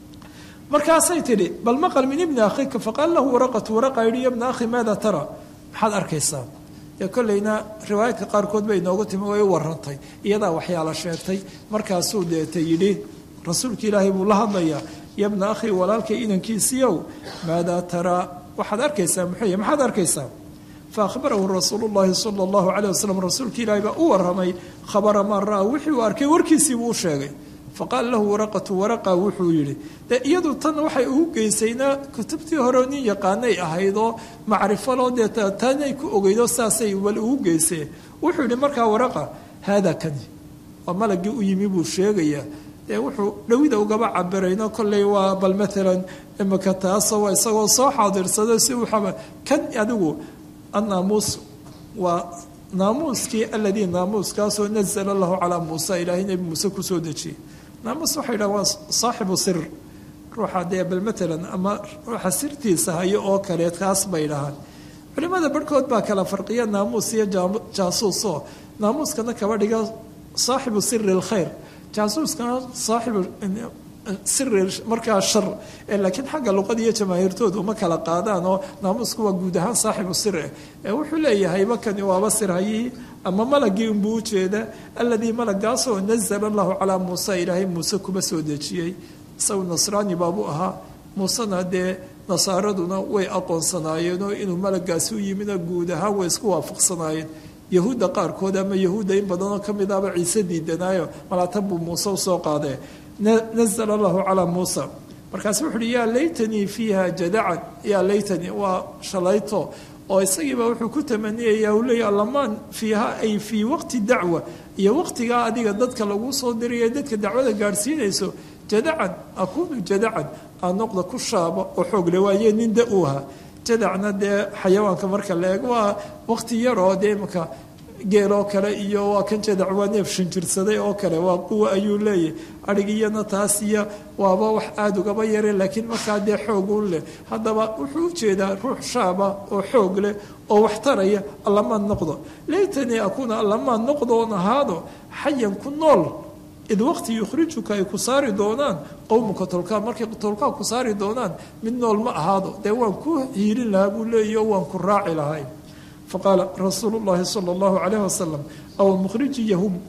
markaasay tidhi bal maqal min ibni akhiika faqaala lahu waraqatu waraqa yidhi ya bna akhi maada tara maxaad arkaysaa dee kollayna riwaayadka qaarkood bay inoogu timi way u warantay iyadaa waxyaala sheegtay markaasuu deeta yidhi rasuulka ilaahay buu la hadlayaa yabna akhi walaalkay inankiisiiow maadaa taraa waxaad arkaysaa muxuu yahy maxaad arkaysaa fa akhbarahu rasuulu llaahi sala allahu caleyh wasalam rasuulka ilaahay baa u warramay khabara maa ra-a wixii uu arkay warkiisii buu u sheegay faqaala lahu waraqatu waraqa wuxuu yidhi de iyadu tan waxay ugu geysayna kutubtii hore nin yaqaanay ahayd oo macrifaloo dee tanay ku ogeydo saasay wal ugu geysee wuxuu yidhi markaa waraqa haada kani waa malagii u yimi buu sheegayaa dee wuxuu dhowida ugaba cabirayno kolley waa bal maalan imika taasoo waa isagoo soo xaadirsado si uu kan adigu annaamuus waa naamuuskii aladii naamuuskaasoo nazala lahu calaa muusa ilaahay nebi muuse kusoo dejiyey naamuus waxay dhahan waa saaxibu sir ruuxa dee bal maalan ama ruuxa sirtiisa hayo oo kale kaas bay dhahaan culimada barhkood baa kala farqiya naamuus iyo jaasuusoo naamuuskana kaba dhiga saaxibu siri alkhayr jaasuuskana saaxibu siri markaa shar laakiin xagga luqada iyo jamaahiirtoodu uma kala qaadaan oo naamuusku waa guud ahaan saaxibu sir wuxuu leeyahay makani waaba sir hayihii ama malagii unbuu ujeeda aladii malagaasoo nazala allahu calaa muusa ilaahay muuse kuma soo dejiyey isagu nasraani baabuu ahaa muusena dee nasaaraduna way aqoonsanaayeenoo inuu malagaasi u yimina guud ahaan way isku waafaqsanaayeen yahuudda qaarkood ama yahuudda in badanoo ka mid ahba ciise diidanaayo malaatan buu muuse usoo qaadee nazla allahu calaa muusa markaasu wuxu uhi yaa laytanii fiiha jadacan yaa laytanii waa shalayto oo isagiiba wuxuu ku tamaniyayaa uu leeya allamaan fiiha ay fii waqti dacwa iyo waqtigaa adiga dadka laguu soo diraya dadka dacwada gaadhsiinayso jadacan akuunu jadacan aan noqda ku shaaba oo xoogle waaye nin da u ahaa jadacna dee xayawaanka marka la eego waa waqti yar oo dee imaka geel oo kale iyo waa kan jadac waa neef shinjirsaday oo kale waa quwa ayuu leeyahay adhigiyana taas iyo waaba wax aada ugaba yare laakiin markaa dee xoog u leh haddaba wuxuu ujeedaa ruux shaaba oo xoog leh oo wax taraya allamaan noqdo laytanii akuuna allamaan noqdo oon ahaado xayan ku nool id waqti yukhrijuka ay ku saari doonaan qowmuka tolkaa markay tolkaa ku saari doonaan mid nool ma ahaado dee waan ku hiirin lahaa buu leeyahy oo waan ku raaci lahay faqaala rasuulu llaahi sala allahu calayh wasalam aw mukhrijiyahum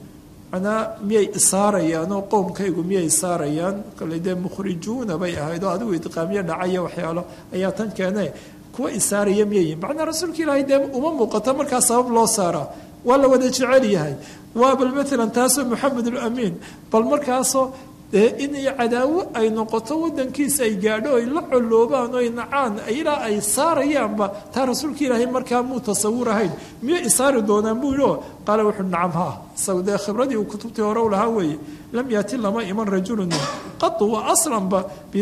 manaa miyay isaarayaan oo qowmkaygu miyay isaarayaan kale dee mukhrijuuna bay ahayd oo adigu idqaamyo dhacaya waxyaalo ayaa tan keene kuwa isaaraya miyay macnaa rasuulka ilaahay dee uma muuqato markaa sabab loo saaraa waa la wada jecel yahay waa bal maalan taasoo maxamed ulamiin bal markaasoo dee inay cadaawo ay noqoto wadankiisa ay gaadho ay la coloobaan oo ay nacaan ilaa ay saarayaanba taa rasuulka ilaahay markaa muu tasawur ahayn miyay isaari doonaan buu yidhi qaala wuxuu nacam haa isagu dee khibradii uu kutubtii hore u lahaa weeye lam yaati lama iman rajulun qatu wa aslanba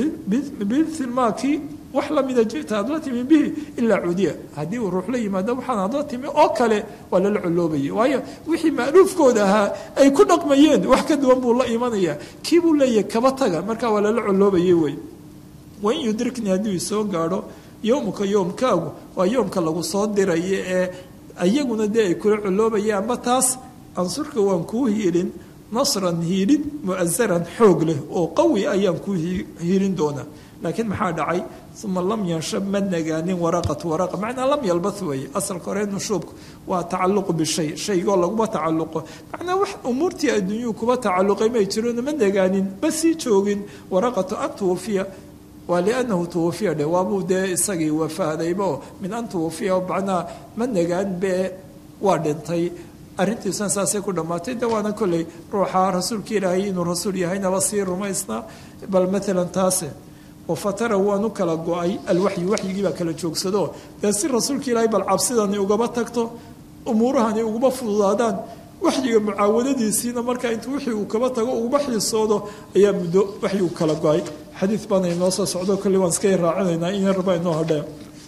bimilmaakii wax lamida jita aad la timi bihi ilaa cudiya haddii uu ruux la yimaado waxaan aad la timi oo kale waa lala coloobayay waayo wixii ma'luufkooda ahaa ay ku dhaqmayeen wax ka duwan buu la imanayaa kii buu leeyahay kaba taga markaa waa lala coloobayay wey wain yudrikni haddii soo gaadho yowmka yoomkaagu waa yoomka lagu soo diraya ee ayaguna dee ay kula coloobayaanba taas ansurka waan kuu hiilin nasran hiilin mu'asaran xoog leh oo qawi ayaan kuu hiilin doonaa laakiin maxaa dhacay uma lam yanshab ma nagaanin waraqatu waraqa macnaa lam yalbath weeye asalka hore nushuubku waa tacaluqu bishay shaygoo laguma tacaluqo macnaa wax umuurtii adduunyuu kuba tacaluqay may jiroona ma nagaanin ma sii joogin waraqatu an tuwafiya waa liannahu tuwafiya dhe waabuu dee isagii wafaadayba oo min an tuwafiya macnaa ma nagaan bee waa dhintay arrintiisuna saasay ku dhammaatay de waana kolley ruuxa rasuulka ilaahay inuu rasuul yahaynaba sii rumaysnaa bal maalan taase wafatara waanu kala go-ay alwaxyi waxyigii baa kala joogsado dee si rasuulka ilaahay bal cabsidani ugaba tagto umuurahani uguma fududaadaan waxyiga mucaawadadiisiina markaa intuu wixii uu kaba tago uguma xiisoodo ayaa muddo waxyigu kala go-ay xadiid baana inoo soo socdo kolley waan iska raacinaynaa in yarba inoo hadhee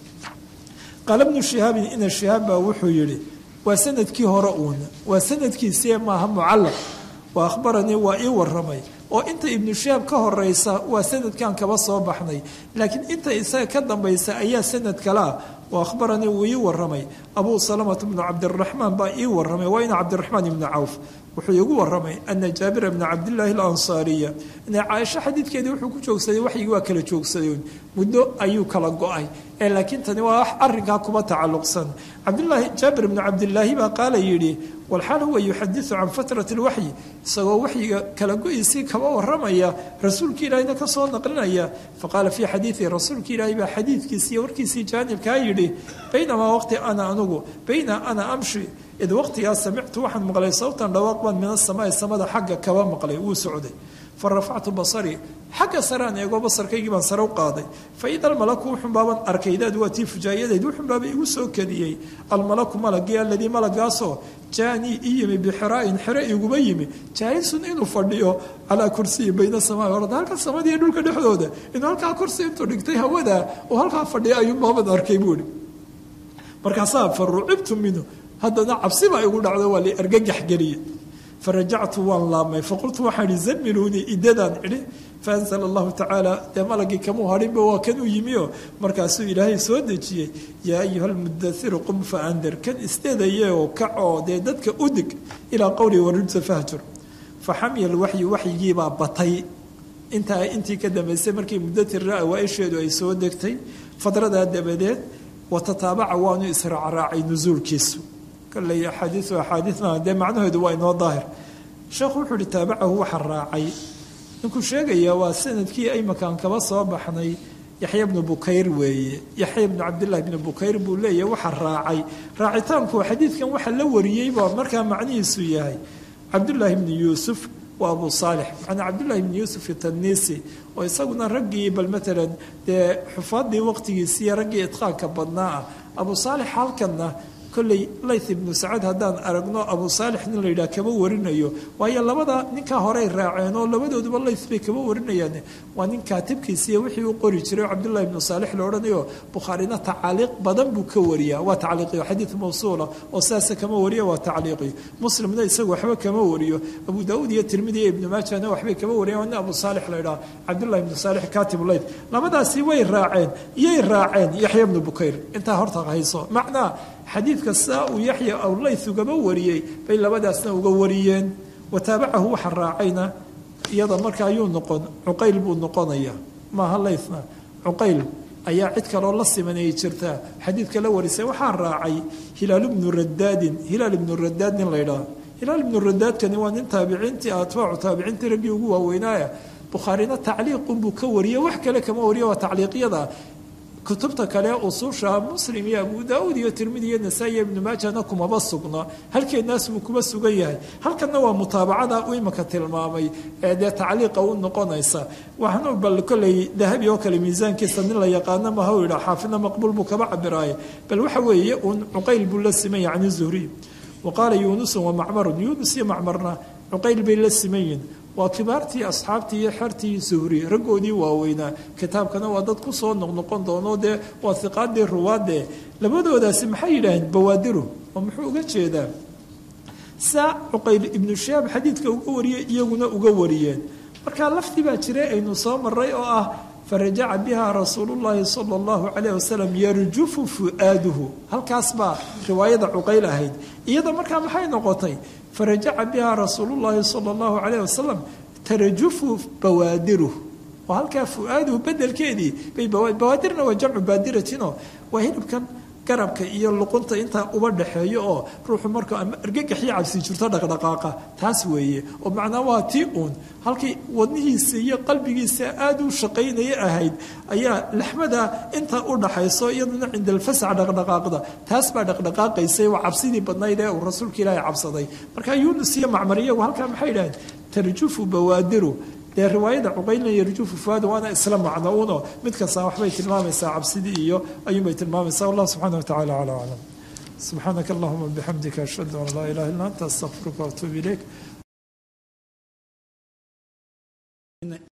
qaala bnu shihaabin ina shihaab baa wuxuu yidhi waa sanadkii hore uuna waa sanadkiisii maaha mucallaq wa akhbaranii waa ii waramay oo inta ibnu shihaab ka horeysa waa sanadkan kaba soo baxnay laakiin inta isaga ka dambaysa ayaa sanad kale ah wa akhbaranii wuu ii waramay abuu salamata bnu cabdiraxmaan baa ii waramay waa ina cabdiraxmaan ibnu cawf wuxuu iigu waramay ana jaabira bna cabdillaahi alansaariya ina caaisho xadiidkeedii wuxuu ku joogsaday waxyigii waa kala joogsaday muddo ayuu kala go-ay ee laakiin tani waa wax arrinkaa kuba tacalluqsan cabdillaahi jaabir bnu cabdillaahi baa qaala yidhi walxaal huwa yuxadiu can fatrati lwaxyi isagoo waxyiga kala go-iisii kaba waramaya rasuulka ilaahayna ka soo naqlinaya faqaala fii xadiiii rasuulka ilaahay baa xadiidkiisi iyo warkiisii jaanibkaa yidhi baynamaa waqti ana anugu bayna ana amshi id waqtigaa samictu waxaan maqlay sawtan dhawaaq baan min asamaai samada xagga kaba maqlay wuu socday fa rafactu basarii xagga saraan eegoo basarkaygii baan sare u qaaday fa ida almalaku wuxunbaaban arkay daad waa tii fujaayadayd wuxunbaaba igu soo kadiyey almalaku malagii aladii malagaasoo jaanii i yimi bixiraa'in xere iguma yimi jaalisun inuu fadhiyo calaa kursiyi bayna samaa orda halka samadiiyo dhulka dhexdooda inuu halkaa kursi intuu dhigtay hawada oo halkaa fadhiya ayuunbaaban arkay buuhi markaasaa fa rucibtu minhu haddana cabsi baa igu dhacdo waa la argagax geliye farajactu waan laabmay faqultu waxaan ihi zamiluunii idadaan idhi faanzala allahu tacaala dee malagii kamuu hadhinba waa kan u yimioo markaasuu ilaahay soo dejiyey yaa ayuha almudairu qum fa andir kan isdeedayeoo kacoo dee dadka udig ilaa qowlii warujsa fahjur fa xamya alwaxyi waxyigiibaa batay intaa intii ka dambaysay markii mudatirra awaaisheedu ay soo degtay fadradaa dabadeed watataabaca waanu israacraacay nusuulkiisu kalley axaadiiu axaadiidna dee macnaheedu waa inoo daahir sheekhu wuxuu uhi taabacahu waxa raacay ninkuu sheegayaa waa sanadkii aymakaan kaba soo baxnay yaxya bnu bukayr weeye yaxya bnu cabdillahi bnu bukayr buu leeyahay waxa raacay raacitaanku xadiidkan waxa la wariyey baa markaa macnihiisu yahay cabdullaahi bnu yuusuf waa abu saalix macnaa cabdullaahi bnu yuusuf itanisi oo isaguna raggii bal maalan dee xufaadii waqtigiisiiyo raggii idqaanka badnaa ah abu saalix halkanna kolley layth ibnu sacad haddaan aragno abu saalix nin la yidhaha kama warinayo waayo labada ninkaa horey raaceen oo labadooduba layth bay kama warinayaan waa nin kaatibkiisiiyo wixii u qori jiray oo cabdullahi ibnu saalix la odhanayo bukhaarina tacaaliiq badan buu ka wariyaa waa tacliiqiyo xadiid mawsuula oo sidaasa kama wariya waa tacliiqiyo muslimna isagu waxba kama wariyo abu daauud iyo tirmidi iyo ibnu maajana waxbay kama wariyaan waa nin abu saalix la yidhaha cabdullahi ibnu saalix kaatib layth labadaasi way raaceen iyay raaceen yaxya ibnu bukayr intaa horta hayso macnaa xadiidka saa uu yaxya aw layth ugaba wariyey bay labadaasna uga wariyeen wataabacahu waxa raacayna iyada marka ayuu noqon cuqayl buu noqonaya maaha laythna cuqayl ayaa cid kaloo la simanayay jirtaa xadiidka la warisay waxaa raacay hilaal ibnu radaadin hilaal ibnu radaad nin la ydhaha hilaal ibnu radaadkani waa nin taabiciintii atbaacu taabiciintii raggii ugu waaweynaaya bukhaarina tacliiqunbuu ka wariyey wax kale kama wariya waa tacliiqyada kutubta kale usuusha muslim iyo abu daauud iyo tirmidi iyo nasaa-i iyo ibnu maajana kumaba sugna halkeenaas buu kuba sugan yahay halkanna waa mutaabacada u imaka tilmaamay ee dee tacliiqa u noqonaysa waxnu bal kolley dahabi oo kale miisaankiisa nin la yaqaano maha u yidhaa xaafidna maqbuul buu kaba cabiraaye bal waxa weeye uun cuqayl buu la siman yahay can zuhri wa qaala yuunusun wa macmarun yuunus iyo macmarna cuqayl bay la siman yihin waa kibaartii asxaabtii iyo xertii zuhri raggoodii waaweynaa kitaabkana waa dad kusoo noqnoqon doono dee waa hiqaadii ruwaadee labadoodaasi maxay yidhaaheen bawaadiru oo muxuu uga jeedaa saa cuqayl ibnu shahaab xadiidka uga wariyey iyaguna uga wariyeen markaa laftii baa jiray aynu soo maray oo ah farajaca biha rasuulullaahi sala allahu calayh wasalam yarjufu fu'aaduhu halkaas baa riwaayada cuqayl ahayd iyada markaa maxay noqotay farajaca biha rasuulullaahi sala allahu calayh wasalam tarajufu bawaadiruh oo halkaa fu'aaduhu bedelkeedii bay bawaadirna waa jamcu baadiratinoo waa hilibkan garabka iyo luqunta intaa uba dhaxeeyo oo ruuxu marka ama argagaxyo cabsi jirto dhaqdhaqaaqa taas weeye oo macnaa waa tii uun halkii wadnihiisa iyo qalbigiisa aada u shaqaynaya ahayd ayaa laxmada intaa u dhaxayso iyaduna cinda alfasac dhaqdhaqaaqda taas baa dhaqdhaqaaqaysay waa cabsidii badnayd ee uu rasuulka ilaahay cabsaday marka yuunus iyo macmar iyagu halkaa maxay yidhaheen tarjufu bawaadiru dee riwaayada cuqaylna yarjufu fuaada waana isla macno uno mid kasta waxbay tilmaamaysaa cabsidii iyo ayuunbay tilmaamaysaa wallah subxaana watacaala calaa aclam subxaanaka allahuma bixamdika ashhadu an laa ilaha illa anta astaqfiruka waatuubu ilayk